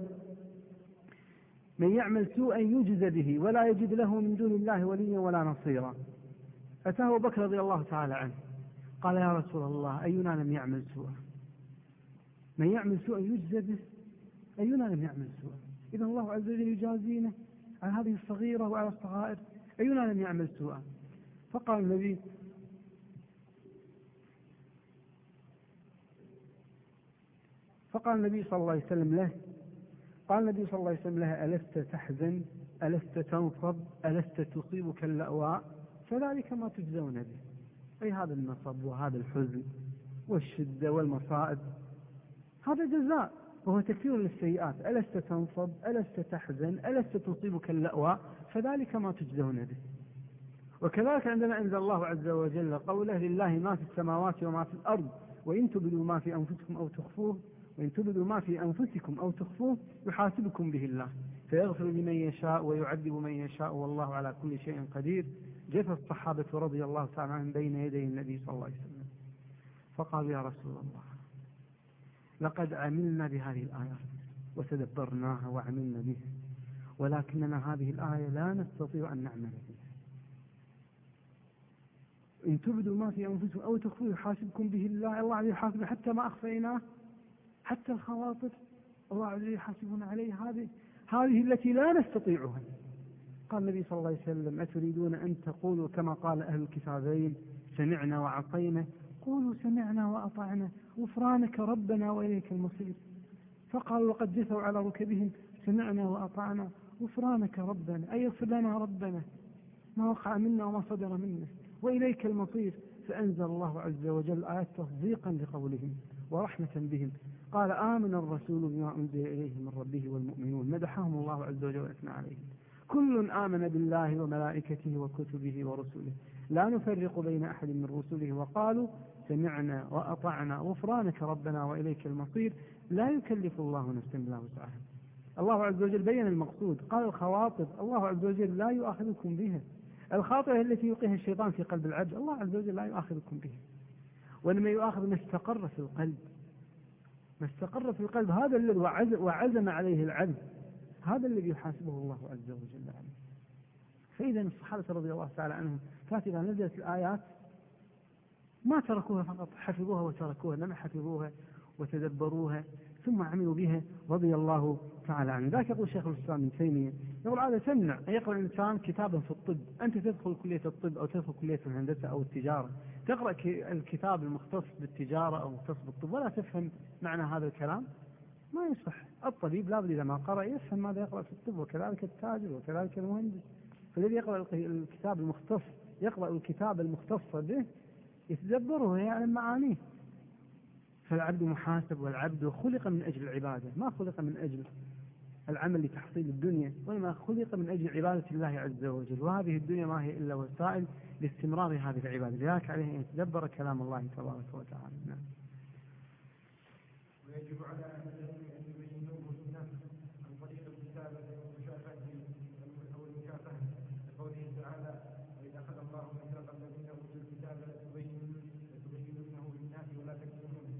S2: من يعمل سوءا يجز به ولا يجد له من دون الله وليا ولا نصيرا. أتاه بكر رضي الله تعالى عنه قال يا رسول الله أينا لم يعمل سوءا، من يعمل سوءا يجز به أينا لم يعمل سوءا. إذا الله عز وجل يجازينا على هذه الصغيرة وعلى الصغائر أينا لم يعمل سوءا؟ فقال النبي فقال النبي صلى الله عليه وسلم له قال النبي صلى الله عليه وسلم له: ألست تحزن؟ ألست تنصب؟ ألست تصيبك اللأواء؟ فذلك ما تجزون به. أي هذا النصب وهذا الحزن والشدة والمصائب هذا جزاء، وهو تكفير للسيئات. ألست تنصب؟ ألست تحزن؟ ألست تصيبك اللأواء؟ فذلك ما تجزون به. وكذلك عندما أنزل الله عز وجل قوله: لله ما في السماوات وما في الأرض وإن تبدوا ما في أنفسكم أو تخفوه وإن تبدوا ما في أنفسكم أو تخفوه يحاسبكم به الله فيغفر لمن يشاء ويعذب من يشاء والله على كل شيء قدير. جث الصحابة رضي الله تعالى عنهم بين يدي النبي صلى الله عليه وسلم فقالوا: يا رسول الله، لقد عملنا بهذه الآيات وتدبرناها وعملنا بها، ولكننا هذه الآية لا نستطيع أن نعمل بها. إن تبدوا ما في أنفسكم أو تخفوه يحاسبكم به الله. الله عز وجل يحاسب حتى ما أخفيناه، حتى الخواطر الله عز وجل يحاسبنا عليه. هذه هذه التي لا نستطيعها. قال النبي صلى الله عليه وسلم: أتريدون أن تقولوا كما قال أهل الكتابين سمعنا وعصينا؟ قولوا سمعنا وأطعنا غفرانك ربنا وإليك المصير. فقالوا وقد جثوا على ركبهم: سمعنا وأطعنا غفرانك ربنا، أي اغفر لنا ربنا ما وقع منا وما صدر منا وإليك المصير. فأنزل الله عز وجل آيات تصديقا لقولهم ورحمة بهم. قال: آمن الرسول بما أنزل إليه من ربه والمؤمنون. مدحهم الله عز وجل وأثنى عليهم. كل آمن بالله وملائكته وكتبه ورسله لا نفرق بين أحد من رسله وقالوا سمعنا وأطعنا غفرانك ربنا وإليك المصير. لا يكلف الله نفسا إلا وسعها. الله عز وجل بين المقصود. قال: الخواطر الله عز وجل لا يؤاخذكم بها. الخاطئة التي يلقيها الشيطان في قلب العبد الله عز وجل لا يؤاخذكم بها، وإنما يؤاخذ ما استقر في القلب. ما استقر في القلب هذا الذي وعزم عليه العبد، هذا الذي يحاسبه الله عز وجل عليه. فإذا الصحابة رضي الله تعالى عنهم كانت إذا نزلت الآيات ما تركوها فقط، حفظوها وتركوها، لما حفظوها وتدبروها ثم عملوا بها رضي الله تعالى عنه. ذاك يقول شيخ الإسلام ابن تيمية يقول: هذا تمنع أن يقرأ الإنسان كتابا في الطب. أنت تدخل كلية الطب أو تدخل كلية الهندسة أو التجارة، تقرأ الكتاب المختص بالتجارة أو المختص بالطب ولا تفهم معنى هذا الكلام، ما يصح. الطبيب لابد إذا ما قرأ يفهم ماذا يقرأ في الطب، وكذلك التاجر وكذلك المهندس. فالذي يقرأ الكتاب المختص يقرأ الكتاب المختص به يتدبره ويعلم معانيه. فالعبد محاسب، والعبد خلق من أجل العبادة، ما خلق من أجل العمل لتحصيل الدنيا، وإنما خلق من أجل عبادة الله عز وجل. وهذه الدنيا ما هي إلا وسائل لاستمرار هذه العبادة، لذلك عليه أن يتدبر كلام الله تبارك وتعالى. نعم.
S1: ويجب على أهل العلم أن يبينوه للناس عن طريق الكتابة والمشافهة أو المشافهة، لقوله تعالى: وإذا أخذ الله ميثاق الذين أوتوا الكتاب لتبيننه للناس ولا تكتمونه.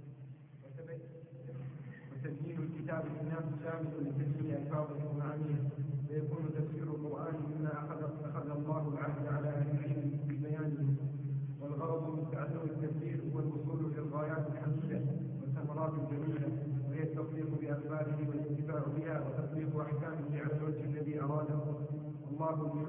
S1: وتبيين الكتاب للناس شامل لتبيين ألفاظه ومعانيه، فيكون تفسير القرآن مما أخذ أخذ الله العهد على أهل العلم ببيانه. والغرض من تعلم التفسير هو الوصول للغايات الحميدة والثمرات الجميلة، وهي التصديق بأخباره والانتفاع بها وتطبيق أحكامه على الوجه الذي أراده الله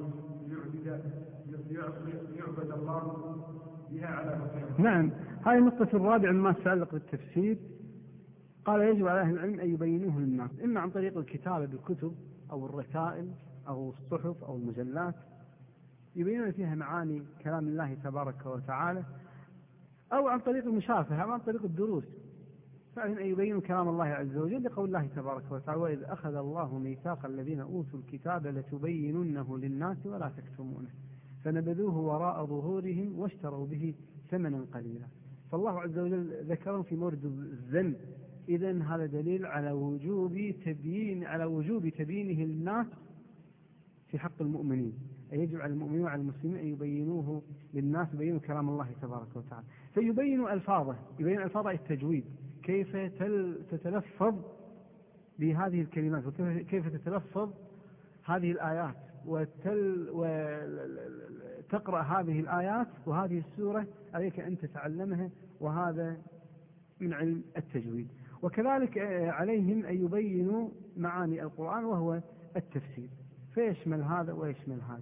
S1: ليعبد يعبد الله بها على بصيرة.
S2: نعم. هذه النقطة الرابعة مما يتعلق بالتفسير. قال: يجب على أهل العلم أن يبينوه للناس، إما عن طريق الكتابة بالكتب أو الرسائل أو الصحف أو المجلات يبينون فيها معاني كلام الله تبارك وتعالى، أو عن طريق المشافهة أو عن طريق الدروس. فعليهم أن يبينوا كلام الله عز وجل لقول الله تبارك وتعالى: وإذ أخذ الله ميثاق الذين أوتوا الكتاب لتبيننه للناس ولا تكتمونه فنبذوه وراء ظهورهم واشتروا به ثمنا قليلا. فالله عز وجل ذكرهم في مورد الذنب. إذن هذا دليل على وجوب تبيين على وجوب تبيينه للناس في حق المؤمنين. يجب على المؤمنين وعلى المسلمين أن يبينوه للناس، يبينوا كلام الله تبارك وتعالى. فيبينوا ألفاظه، يبين ألفاظه التجويد، كيف تتلفظ بهذه الكلمات وكيف تتلفظ هذه الآيات وتل وتقرأ هذه الآيات وهذه السورة عليك أن تتعلمها، وهذا من علم التجويد. وكذلك عليهم أن يبينوا معاني القرآن وهو التفسير، فيشمل هذا ويشمل هذا.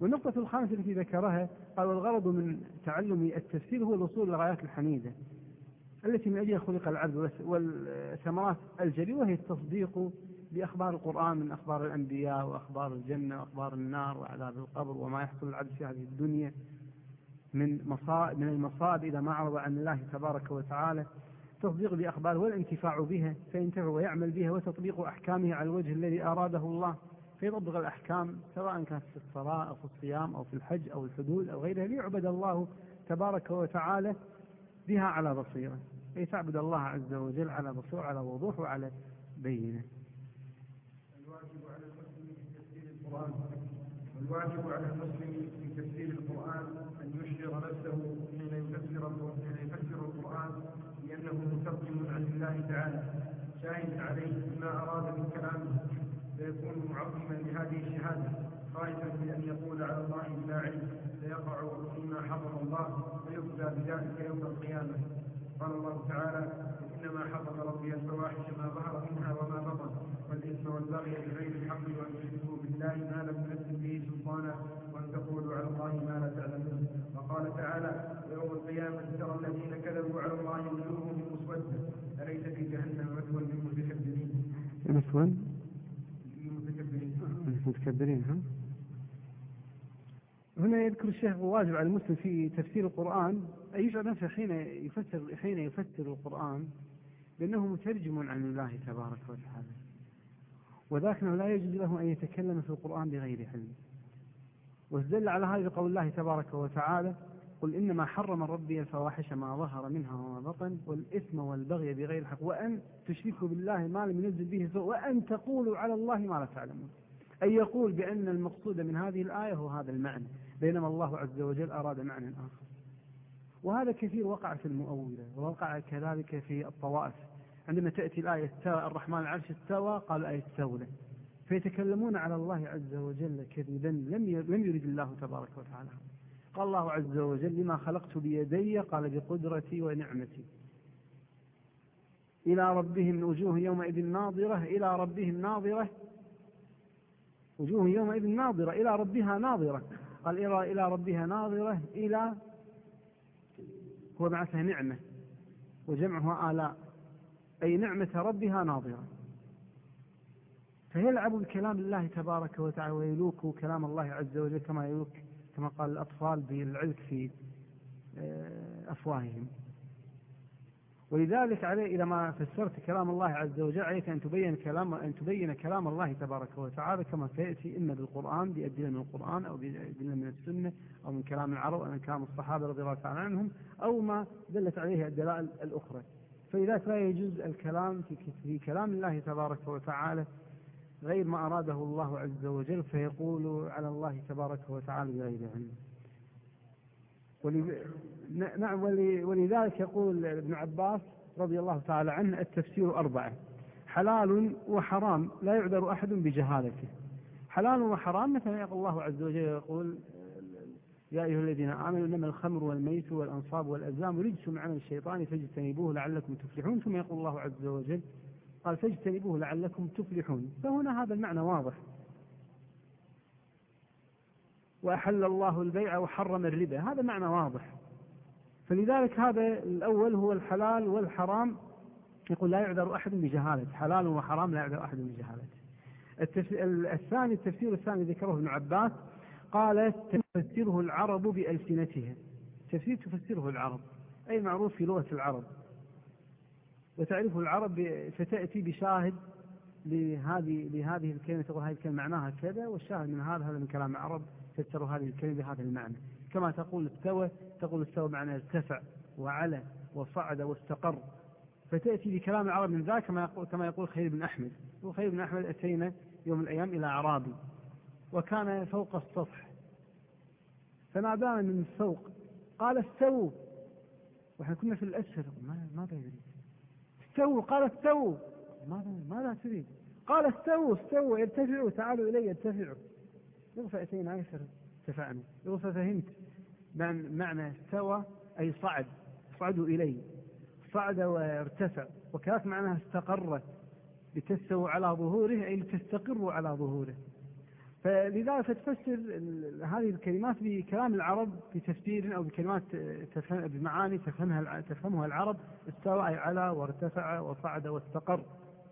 S2: والنقطة الخامسة التي ذكرها قال والغرض من تعلم التفسير هو الوصول للغايات الحميدة التي من أجلها خلق العبد والثمرات الجليلة، وهي التصديق بأخبار القرآن من أخبار الأنبياء وأخبار الجنة وأخبار النار وعذاب القبر وما يحصل العبد في هذه الدنيا من مصائب من المصائب إذا ما عرض عن الله تبارك وتعالى، تصديق بأخباره والانتفاع بها فينتفع ويعمل بها، وتطبيق أحكامه على الوجه الذي أراده الله فيطبق الأحكام سواء كانت في الصلاة أو في الصيام أو في الحج أو الحدود أو غيرها، ليعبد الله تبارك وتعالى بها على بصيرة، أي تعبد الله عز وجل على بصيرة على وضوح وعلى بينة.
S1: الواجب على المسلم في تفسير القرآن والواجب على المسلم في تفسير القرآن أن يشعر نفسه حين يفسر حين يفسر القرآن لأنه مترجم عن الله تعالى شاهد عليه بما أراد من كلامه، فيكون معظما لهذه الشهادة خائفا من أن يقول على الله بلا علم فيقع فيما حرم الله ويخزى بذلك يوم القيامة. قال الله تعالى: إنما حرم ربي الفواحش ما ظهر منها وما بطن والإثم والبغي بغير الحق وأن تشركوا بالله ما لم ينزل به سلطانا وأن تقولوا على الله ما لا تعلمون. وقال تعالى: ويوم القيامة ترى الذين كذبوا على الله وجوههم مسودة أليس في جهنم مثوى للمتكبرين.
S2: مثوى
S1: للمتكبرين
S2: المتكبرين ها؟ هنا يذكر الشيخ الواجب على المسلم في تفسير القرآن أن يجعل نفسه حين يفسر حين يفسر القرآن بأنه مترجم عن الله تبارك وتعالى، وذاك لا يجوز له أن يتكلم في القرآن بغير علم. واستدل على هذا بقول الله تبارك وتعالى: قل إنما حرم ربي الفواحش ما ظهر منها وما بطن والإثم والبغي بغير الحق وأن تشركوا بالله ما لم ينزل به سوء وأن تقولوا على الله ما لا تعلمون. أي يقول بأن المقصود من هذه الآية هو هذا المعنى، بينما الله عز وجل أراد معنى آخر. وهذا كثير وقع في المؤولة، ووقع كذلك في الطوائف، عندما تأتي الآية استوى الرحمن العرش استوى قال آية استولى، فيتكلمون على الله عز وجل كذبا لم لم يرد الله تبارك وتعالى. قال الله عز وجل: لما خلقت بيدي قال بقدرتي ونعمتي. إلى ربهم وجوه يومئذ ناظرة إلى ربهم ناظرة وجوه يومئذ ناظرة إلى ربها ناظرة. قال إلى إلى ربها ناظرة إلى هو بعثها نعمة وجمعها آلاء، أي نعمة ربها ناظرة، فيلعب بكلام الله تبارك وتعالى ويلوك كلام الله عز وجل كما يلوك كما قال الأطفال بالعلك في أفواههم. ولذلك عليه إذا ما فسرت كلام الله عز وجل عليك أن تبين كلام أن تبين كلام الله تبارك وتعالى كما سيأتي، إما بالقرآن بأدلة من القرآن أو بأدلة من السنة أو من كلام العرب أو من كلام الصحابة رضي الله تعالى عنهم أو ما دلت عليه الدلائل الأخرى. فلذلك لا يجوز الكلام في في كلام الله تبارك وتعالى غير ما أراده الله عز وجل، فيقول على الله تبارك وتعالى بغير علم. نعم، ولذلك يقول ابن عباس رضي الله تعالى عنه: التفسير أربعة: حلال وحرام لا يعذر أحد بجهالته. حلال وحرام مثلا يقول الله عز وجل يقول: يا أيها الذين آمنوا إنما الخمر والميسر والأنصاب والأزلام رجس من عمل الشيطان فاجتنبوه لعلكم تفلحون. ثم يقول الله عز وجل قال: فاجتنبوه لعلكم تفلحون. فهنا هذا المعنى واضح. وأحل الله البيع وحرم الربا، هذا معنى واضح. فلذلك هذا الأول هو الحلال والحرام، يقول لا يعذر أحد بجهالته، حلال وحرام لا يعذر أحد بجهالته. الثاني التفسير الثاني ذكره ابن عباس قال: تفسره العرب بألسنتها. تفسير تفسره العرب أي معروف في لغة العرب، وتعرفه العرب فتأتي بشاهد لهذه لهذه الكلمة، تقول هذه الكلمة معناها كذا، والشاهد من هذا هذا من كلام العرب فسروا هذه الكلمة بهذا المعنى. كما تقول استوى، تقول استوى معنى ارتفع وعلى وصعد واستقر، فتأتي بكلام العرب من ذاك كما يقول كما يقول خليل بن أحمد. وخليل بن أحمد أتينا يوم من الأيام إلى أعرابي وكان فوق السطح، فنادانا من الفوق قال: استووا. ونحن كنا في الأسفل، ماذا يريد؟ استووا. قال: استووا. ماذا ماذا تريد؟ قال: استووا استووا ارتفعوا تعالوا إلي ارتفعوا. فأتينا أيسر ارتفعنا. ففهمت معنى استوى أي صعد، صعدوا إلي، صعد وارتفع. وكانت معناها استقرت، لتستووا على ظهوره أي لتستقروا على ظهوره. فلذلك فتفسر هذه الكلمات بكلام العرب بتفسير أو بكلمات تفهم بمعاني تفهمها تفهمها العرب: استوى أي على، وارتفع، وصعد، واستقر.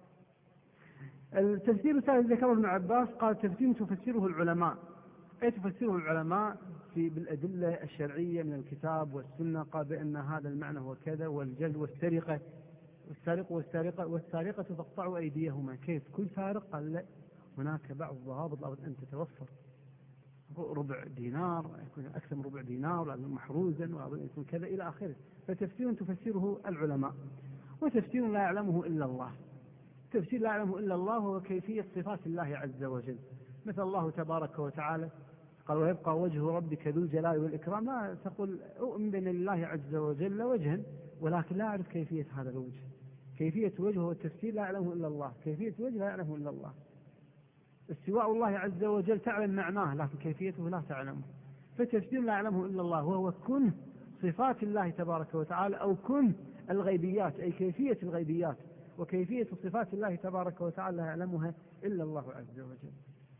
S2: التفسير الثالث ذكره ابن عباس، قال: تفسير تفسره العلماء، أي تفسره العلماء في بالأدلة الشرعية من الكتاب والسنة، قال بأن هذا المعنى هو كذا، والجلد والسرقة، والسارق والسارقة والسارقة تقطع أيديهما. كيف كل سارق؟ قال: لا، هناك بعض الضوابط لابد أن تتوفر، ربع دينار، يكون أكثر من ربع دينار، لازم محروزا، ولازم يكون كذا إلى آخره. فتفسير تفسره العلماء، وتفسير لا يعلمه إلا الله. تفسير لا يعلمه إلا الله هو كيفية صفات الله عز وجل، مثل الله تبارك وتعالى قال: ويبقى وجه ربك ذو الجلال والإكرام. لا تقول أؤمن بأن لله عز وجل وجها، ولكن لا أعرف كيفية هذا الوجه. كيفية وجهه والتفسير لا يعلمه إلا الله، كيفية وجه لا يعلمه إلا الله. استواء الله عز وجل تعلم معناه، لكن كيفيته لا تعلمه. فتفسير لا يعلمه إلا الله وهو كنه صفات الله تبارك وتعالى، أو كنه الغيبيات، أي كيفية الغيبيات وكيفية صفات الله تبارك وتعالى لا يعلمها إلا الله عز وجل.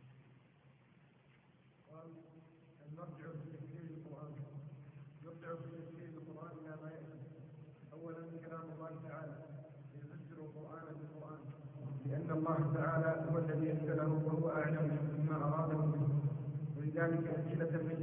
S1: المرجع في تفسير القرآن، يرجع في تفسير القرآن إلى ما يأتي. أولا كلام الله تعالى، يفسر القرآن بالقرآن، لأن الله تعالى هو الذي أنزله وهو أعلم بما أراده منه، ولذلك أمثلة منه.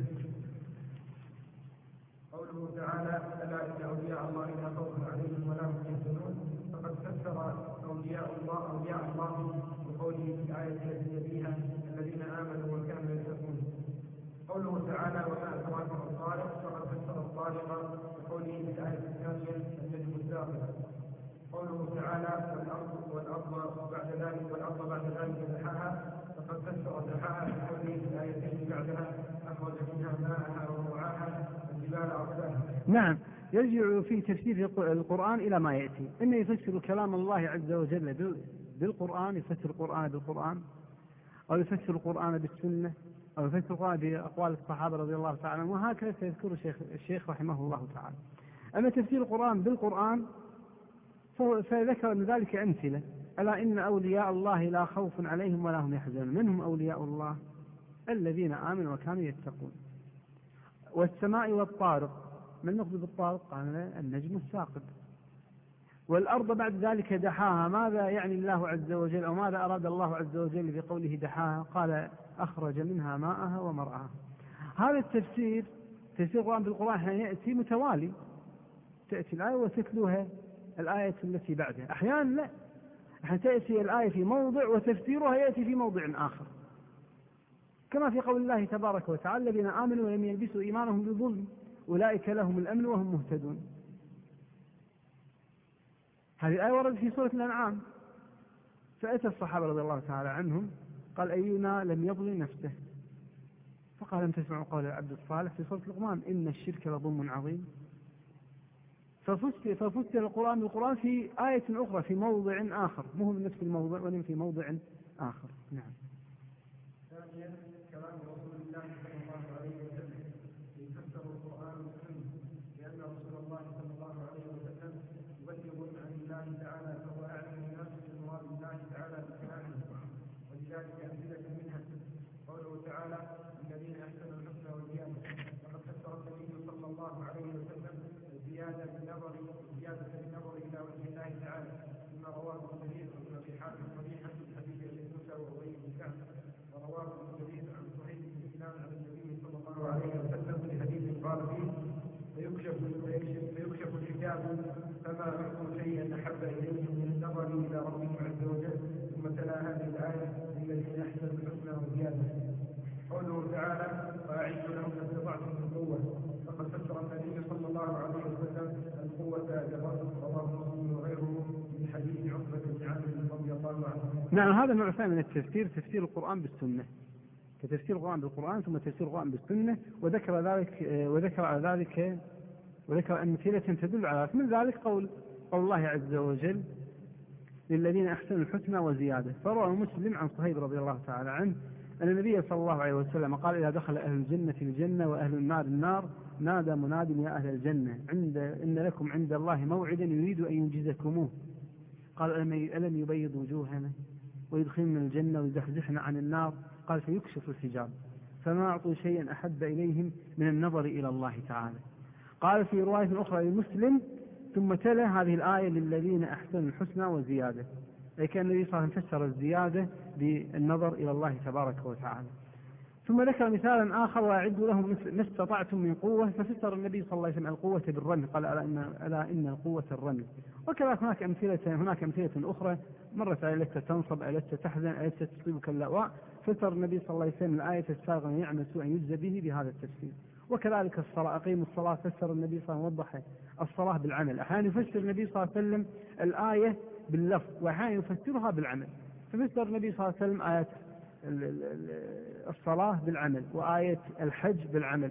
S1: قوله تعالى: ألا إن أولياء الله لا خوف عليهم ولا هم يحزنون، فقد فسر أولياء الله أولياء الله بقوله في الآية التي يليها: الذين آمنوا وكانوا يتقون. قوله تعالى: وما أدراك ما الطارق، فقد فسر الطارق بقوله في الآية الثانية: النجم الثاقب. قوله تعالى: والأرض والأرض بعد ذلك والأرض بعد ذلك دحاها، فقد فسر دحاها بقوله في الآيتين بعدها: أخرج منها ماءها ومرعاها والجبال أرساها.
S2: نعم، يرجع في تفسير القرآن إلى ما يأتي، إنه يفسر كلام الله عز وجل بالقرآن، يفسر القرآن بالقرآن، أو يفسر القرآن بالسنة، أو يفسر القرآن بأقوال الصحابة رضي الله تعالى عنهم، وهكذا سيذكر الشيخ, الشيخ رحمه الله تعالى. أما تفسير القرآن بالقرآن فذكر من ذلك أمثلة: ألا إن أولياء الله لا خوف عليهم ولا هم يحزنون. منهم أولياء الله الذين آمنوا وكانوا يتقون. والسماء والطارق، ما المقصود بالطارق؟ قال: النجم الثاقب. والأرض بعد ذلك دحاها. ماذا يعني الله عز وجل، أو ماذا أراد الله عز وجل بقوله دحاها؟ قال: أخرج منها ماءها ومرعاها. هذا التفسير، تفسير القرآن بالقرآن، يأتي متوالي، تأتي الآية وتتلوها الآية التي بعدها. أحيانا لا، أحيانا تأتي الآية في موضع وتفسيرها يأتي في موضع آخر، كما في قول الله تبارك وتعالى: الذين آمنوا ولم يلبسوا إيمانهم بظلم أولئك لهم الأمن وهم مهتدون. هذه الآية وردت في سورة الأنعام، فأتى الصحابة رضي الله تعالى عنهم قال: أينا لم يظلم نفسه؟ فقال: لم تسمعوا قول العبد الصالح في سورة لقمان: إن الشرك لظلم عظيم. ففسر, ففسر القرآن بالقرآن في آية أخرى في موضع آخر، مو من نفس الموضع ولم في موضع آخر. نعم.
S1: ثانيا كلام رسول الله صلى الله عليه وسلم، يفسر القرآن والسنة، لأن رسول الله صلى الله عليه وسلم يبلغ عن الله تعالى، فهو أعلم الناس بمراد الله تعالى بكلامه، ولذلك أمثلة منها قوله تعالى: الذين أحسنوا الحسنى وزيادة. وقد فسر النبي صلى الله عليه وسلم الزيادة بالنظر الزيادة بالنظر إلى وجه الله تعالى، مما رواه ابن جرير وابن أبي حاتم صحيحا من حديث أبي موسى وأبي بن كعب، ورواه ابن جرير عن صهيب بن سنان عن النبي صلى الله عليه وسلم في حديث قال فيه: فيكشف فيكشف الحجاب فما رأوا شيئا أحب إليهم من النظر إلى ربهم عز وجل. ثم تلا هذه الآية: الذين أحسنوا الحسنى وزيادة. قوله تعالى: وأعدوا لهم ما استطعتم من قوة. فقد فسر النبي صلى الله عليه وسلم القوة بالرجل، رواه مسلم وغيره من حديث عقبة بن عامر رضي الله عنه.
S2: نعم، هذا نوع ثاني من التفسير، تفسير القرآن بالسنة، كتفسير القرآن بالقرآن ثم تفسير القرآن بالسنة. وذكر ذلك وذكر على ذلك وذكر أمثلة تدل على ذلك. من ذلك قول قول الله عز وجل: للذين أحسنوا الحسنى وزيادة. فروى مسلم عن صهيب رضي الله تعالى عنه أن النبي صلى الله عليه وسلم قال: إذا دخل أهل الجنة الجنة وأهل النار النار نادى مناد: يا أهل الجنة، عند إن لكم عند الله موعدا يريد أن ينجزكموه. قال: ألم يبيض وجوهنا ويدخلنا الجنة ويزحزحنا عن النار؟ قال فيكشف الحجاب، فما أعطوا شيئا أحب إليهم من النظر إلى الله تعالى. قال في رواية أخرى لمسلم: ثم تلا هذه الآية: للذين أحسنوا الحسنى وزيادة. أي كان النبي صلى الله عليه وسلم فسر الزيادة بالنظر إلى الله تبارك وتعالى. ثم ذكر مثالا آخر: وأعدوا لهم ما استطعتم من قوة، ففسر النبي صلى الله عليه وسلم القوة بالرمي، قال ألا إن, ألا إن القوة الرمي. وكذلك هناك أمثلة هناك أمثلة أخرى مرت: ألست تنصب، ألست تحزن، ألست تصيبك اللأواء. فسر النبي صلى الله عليه وسلم الآية السابقة: من يعمل سوءا يجزى به بهذا التفسير. وكذلك الصلاة: أقيموا الصلاة. فسر النبي صلى الله عليه وسلم وضح الصلاة بالعمل. أحيانا يفسر النبي صلى الله عليه وسلم الآية باللفظ، وأحيانا يفسرها بالعمل. ففسر النبي صلى الله عليه وسلم آية الصلاة بالعمل، وآية الحج بالعمل،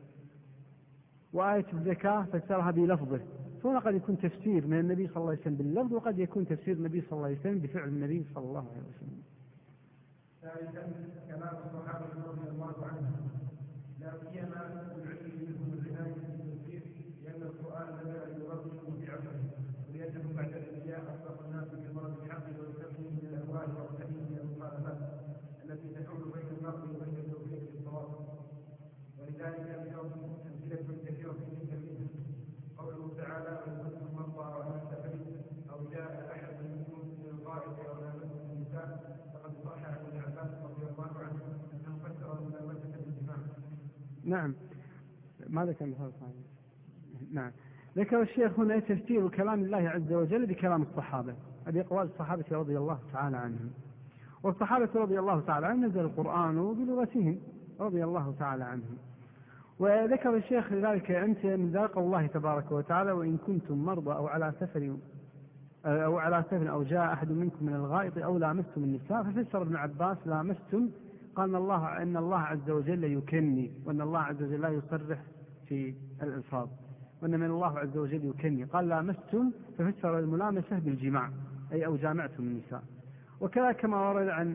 S2: وآية الزكاة فسرها بلفظه. فهنا قد يكون تفسير من النبي صلى الله عليه وسلم باللفظ، وقد يكون تفسير النبي صلى الله عليه وسلم بفعل النبي صلى الله عليه وسلم.
S1: ثالثا كلام الصحابة رضي الله عنهم، لا سيما العلم منهم العناية بالتفسير، لأن القرآن بدأ يرتب في عصره، ولأنه بعد الأنبياء أصدق الناس بمرض الحق والتفهيم من الأهواء والتحليل من المخالفات التي تحول بين المرء وبين التوفيق للصواب. ولذلك اليوم أمثلة كثيرة جدا منها قوله تعالى: وإن كنتم مرضى أو على سفر أو جاء أحد منكم من الغائط أو لامستم النساء، فقد صح عن ابن عباس رضي الله عنه أنه فسر الملامسة بالجماع.
S2: نعم. ماذا كان مثال ثاني؟ نعم. ذكر الشيخ هنا تفسير كلام الله عز وجل بكلام الصحابة، هذه أقوال الصحابة رضي الله تعالى عنهم. والصحابة رضي الله تعالى عنهم نزل القرآن بلغتهم رضي الله تعالى عنهم. وذكر الشيخ لذلك أنت من ذلك الله تبارك وتعالى: وإن كنتم مرضى أو على سفر أو على سفر أو جاء أحد منكم من الغائط أو لامستم النساء. ففسر ابن عباس: لامستم قال إن الله إن الله عز وجل يكني، وأن الله عز وجل لا يصرح في الألفاظ، وأن من الله عز وجل يكني. قال لامستم ففسر الملامسة بالجماع، أي أو جامعتم النساء. وكذا كما ورد عن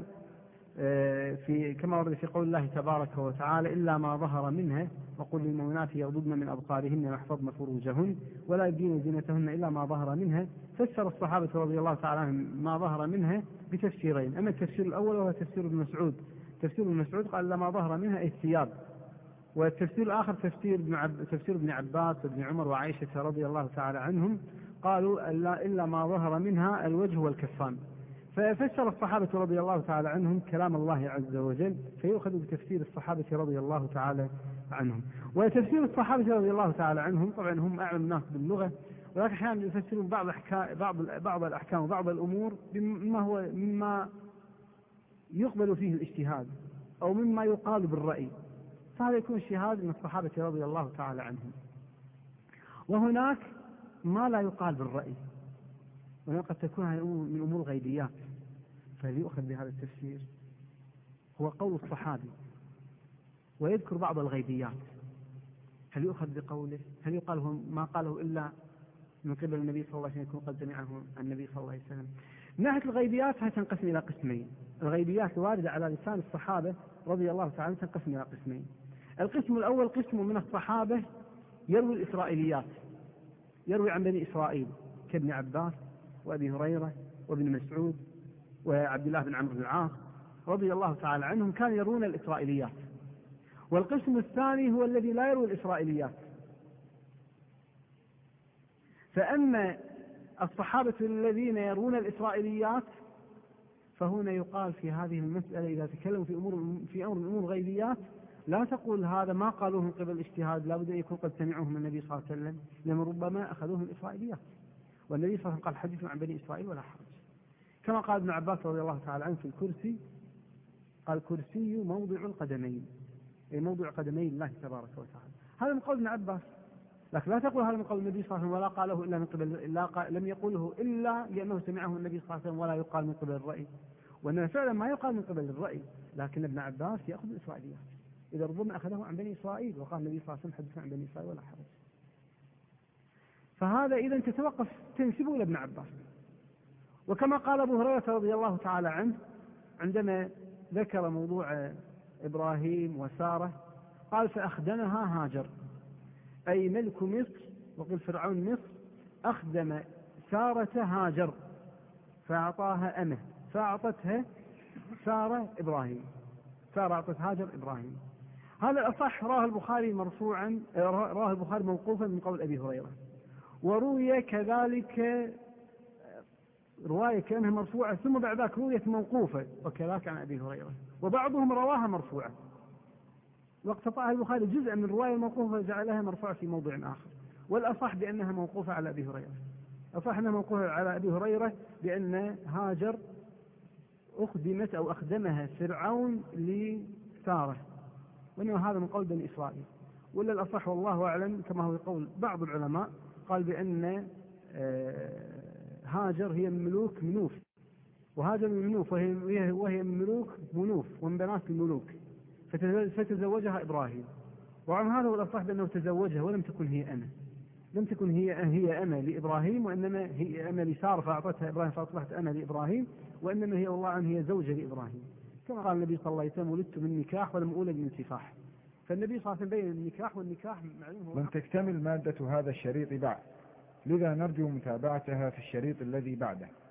S2: في كما ورد في قول الله تبارك وتعالى: إلا ما ظهر منها وقل للمؤمنات يغضضن من أبصارهن ويحفظن فروجهن ولا يبدين زينتهن إلا ما ظهر منها. فسر الصحابة رضي الله تعالى عنهم ما ظهر منها بتفسيرين: أما التفسير الأول وهو تفسير ابن مسعود، تفسير ابن مسعود قال: إلا ما ظهر منها أي الثياب. والتفسير الآخر تفسير ابن عب... تفسير ابن عباس وابن عمر وعائشة رضي الله تعالى عنهم، قالوا: إلا ما ظهر منها الوجه والكفان. ففسر الصحابة رضي الله تعالى عنهم كلام الله عز وجل، فيؤخذ بتفسير الصحابة رضي الله تعالى عنهم. وتفسير الصحابة رضي الله تعالى عنهم طبعا هم أعلم الناس باللغة، ولكن أحيانا يفسرون بعض بعض بعض الأحكام وبعض الأمور بما هو مما يقبل فيه الاجتهاد أو مما يقال بالرأي، فهذا يكون اجتهاد من الصحابة رضي الله تعالى عنهم. وهناك ما لا يقال بالرأي، وقد تكون من أمور غيبيات، فليؤخذ بهذا التفسير هو قول الصحابي، ويذكر بعض الغيبيات، هل يؤخذ بقوله؟ هل يقال هو ما قاله إلا من قبل النبي صلى الله عليه وسلم يكون قد سمعه النبي صلى الله عليه وسلم؟ من ناحية الغيبيات هتنقسم إلى قسمين. الغيبيات الواردة على لسان الصحابة رضي الله تعالى تنقسم إلى قسمين. القسم الأول قسم من الصحابة يروي الإسرائيليات، يروي عن بني إسرائيل كابن عباس وأبي هريرة وابن مسعود وعبد الله بن عمرو بن العاص رضي الله تعالى عنهم، كانوا يرون الإسرائيليات. والقسم الثاني هو الذي لا يروي الإسرائيليات. فأما الصحابة الذين يرون الإسرائيليات فهنا يقال في هذه المسألة إذا تكلموا في أمور في أمر من أمور الغيبيات لا تقول هذا ما قالوه من قبل الاجتهاد، لا بد أن يكون قد سمعوه من النبي صلى الله عليه وسلم، لأن ربما أخذوه من الإسرائيليات، والنبي صلى الله عليه وسلم قال: حدثوا عن بني إسرائيل ولا حرج. كما قال ابن عباس رضي الله تعالى عنه في الكرسي، قال: كرسي موضع القدمين، أي موضع قدمي الله تبارك وتعالى. هذا من قول ابن عباس، لكن لا تقول هذا من قول النبي صلى الله عليه وسلم ولا قاله إلا من قبل إلا لم يقوله إلا لأنه سمعه النبي صلى الله عليه وسلم، ولا يقال من قبل الرأي، وأنه فعلا ما يقال من قبل الرأي، لكن ابن عباس يأخذ الإسرائيليات، إذا ربما أخذه عن بني إسرائيل، وقال النبي صلى الله عليه وسلم: حدث عن بني إسرائيل ولا حرج. فهذا إذا تتوقف تنسبه إلى ابن عباس. وكما قال أبو هريرة رضي الله تعالى عنه عندما ذكر موضوع إبراهيم وسارة، قال: فأخدمها هاجر، أي ملك مصر وقل فرعون مصر أخدم سارة هاجر فأعطاها أمه، فأعطتها سارة إبراهيم. سارة أعطت هاجر إبراهيم. هذا الأصح. راه البخاري مرفوعا، راه البخاري موقوفا من قول أبي هريرة، وروي كذلك رواية كأنها مرفوعة ثم بعد ذلك رويت موقوفة وكذلك عن أبي هريرة، وبعضهم رواها مرفوعة واقتطعها البخاري جزءا من الرواية الموقوفة وجعلها مرفوعة في موضع آخر. والأصح بأنها موقوفة على أبي هريرة. أصح أنها موقوفة على أبي هريرة بأن هاجر أخدمت أو أخدمها فرعون لسارة، وإنه هذا من قول بني إسرائيل. ولا الأصح والله أعلم كما هو قول بعض العلماء قال بأن هاجر هي ملوك منوف، وهاجر من منوف وهي, وهي ملوك منوف ومن بنات الملوك، فتزوجها إبراهيم. وعن هذا هو الأصح بأنه تزوجها ولم تكن هي أنا، لم تكن هي هي أنا لإبراهيم، وإنما هي أنا لسارة فأعطتها إبراهيم فأصبحت أنا لإبراهيم، وإنما هي والله عنه هي زوجة لإبراهيم، كما قال النبي صلى الله عليه وسلم ولدت من نكاح ولم أولد من سفاح. فالنبي صلى الله عليه وسلم بين النكاح والنكاح معلوم هو
S3: لن تكتمل مادة هذا الشريط بعد، لذا نرجو متابعتها في الشريط الذي بعده.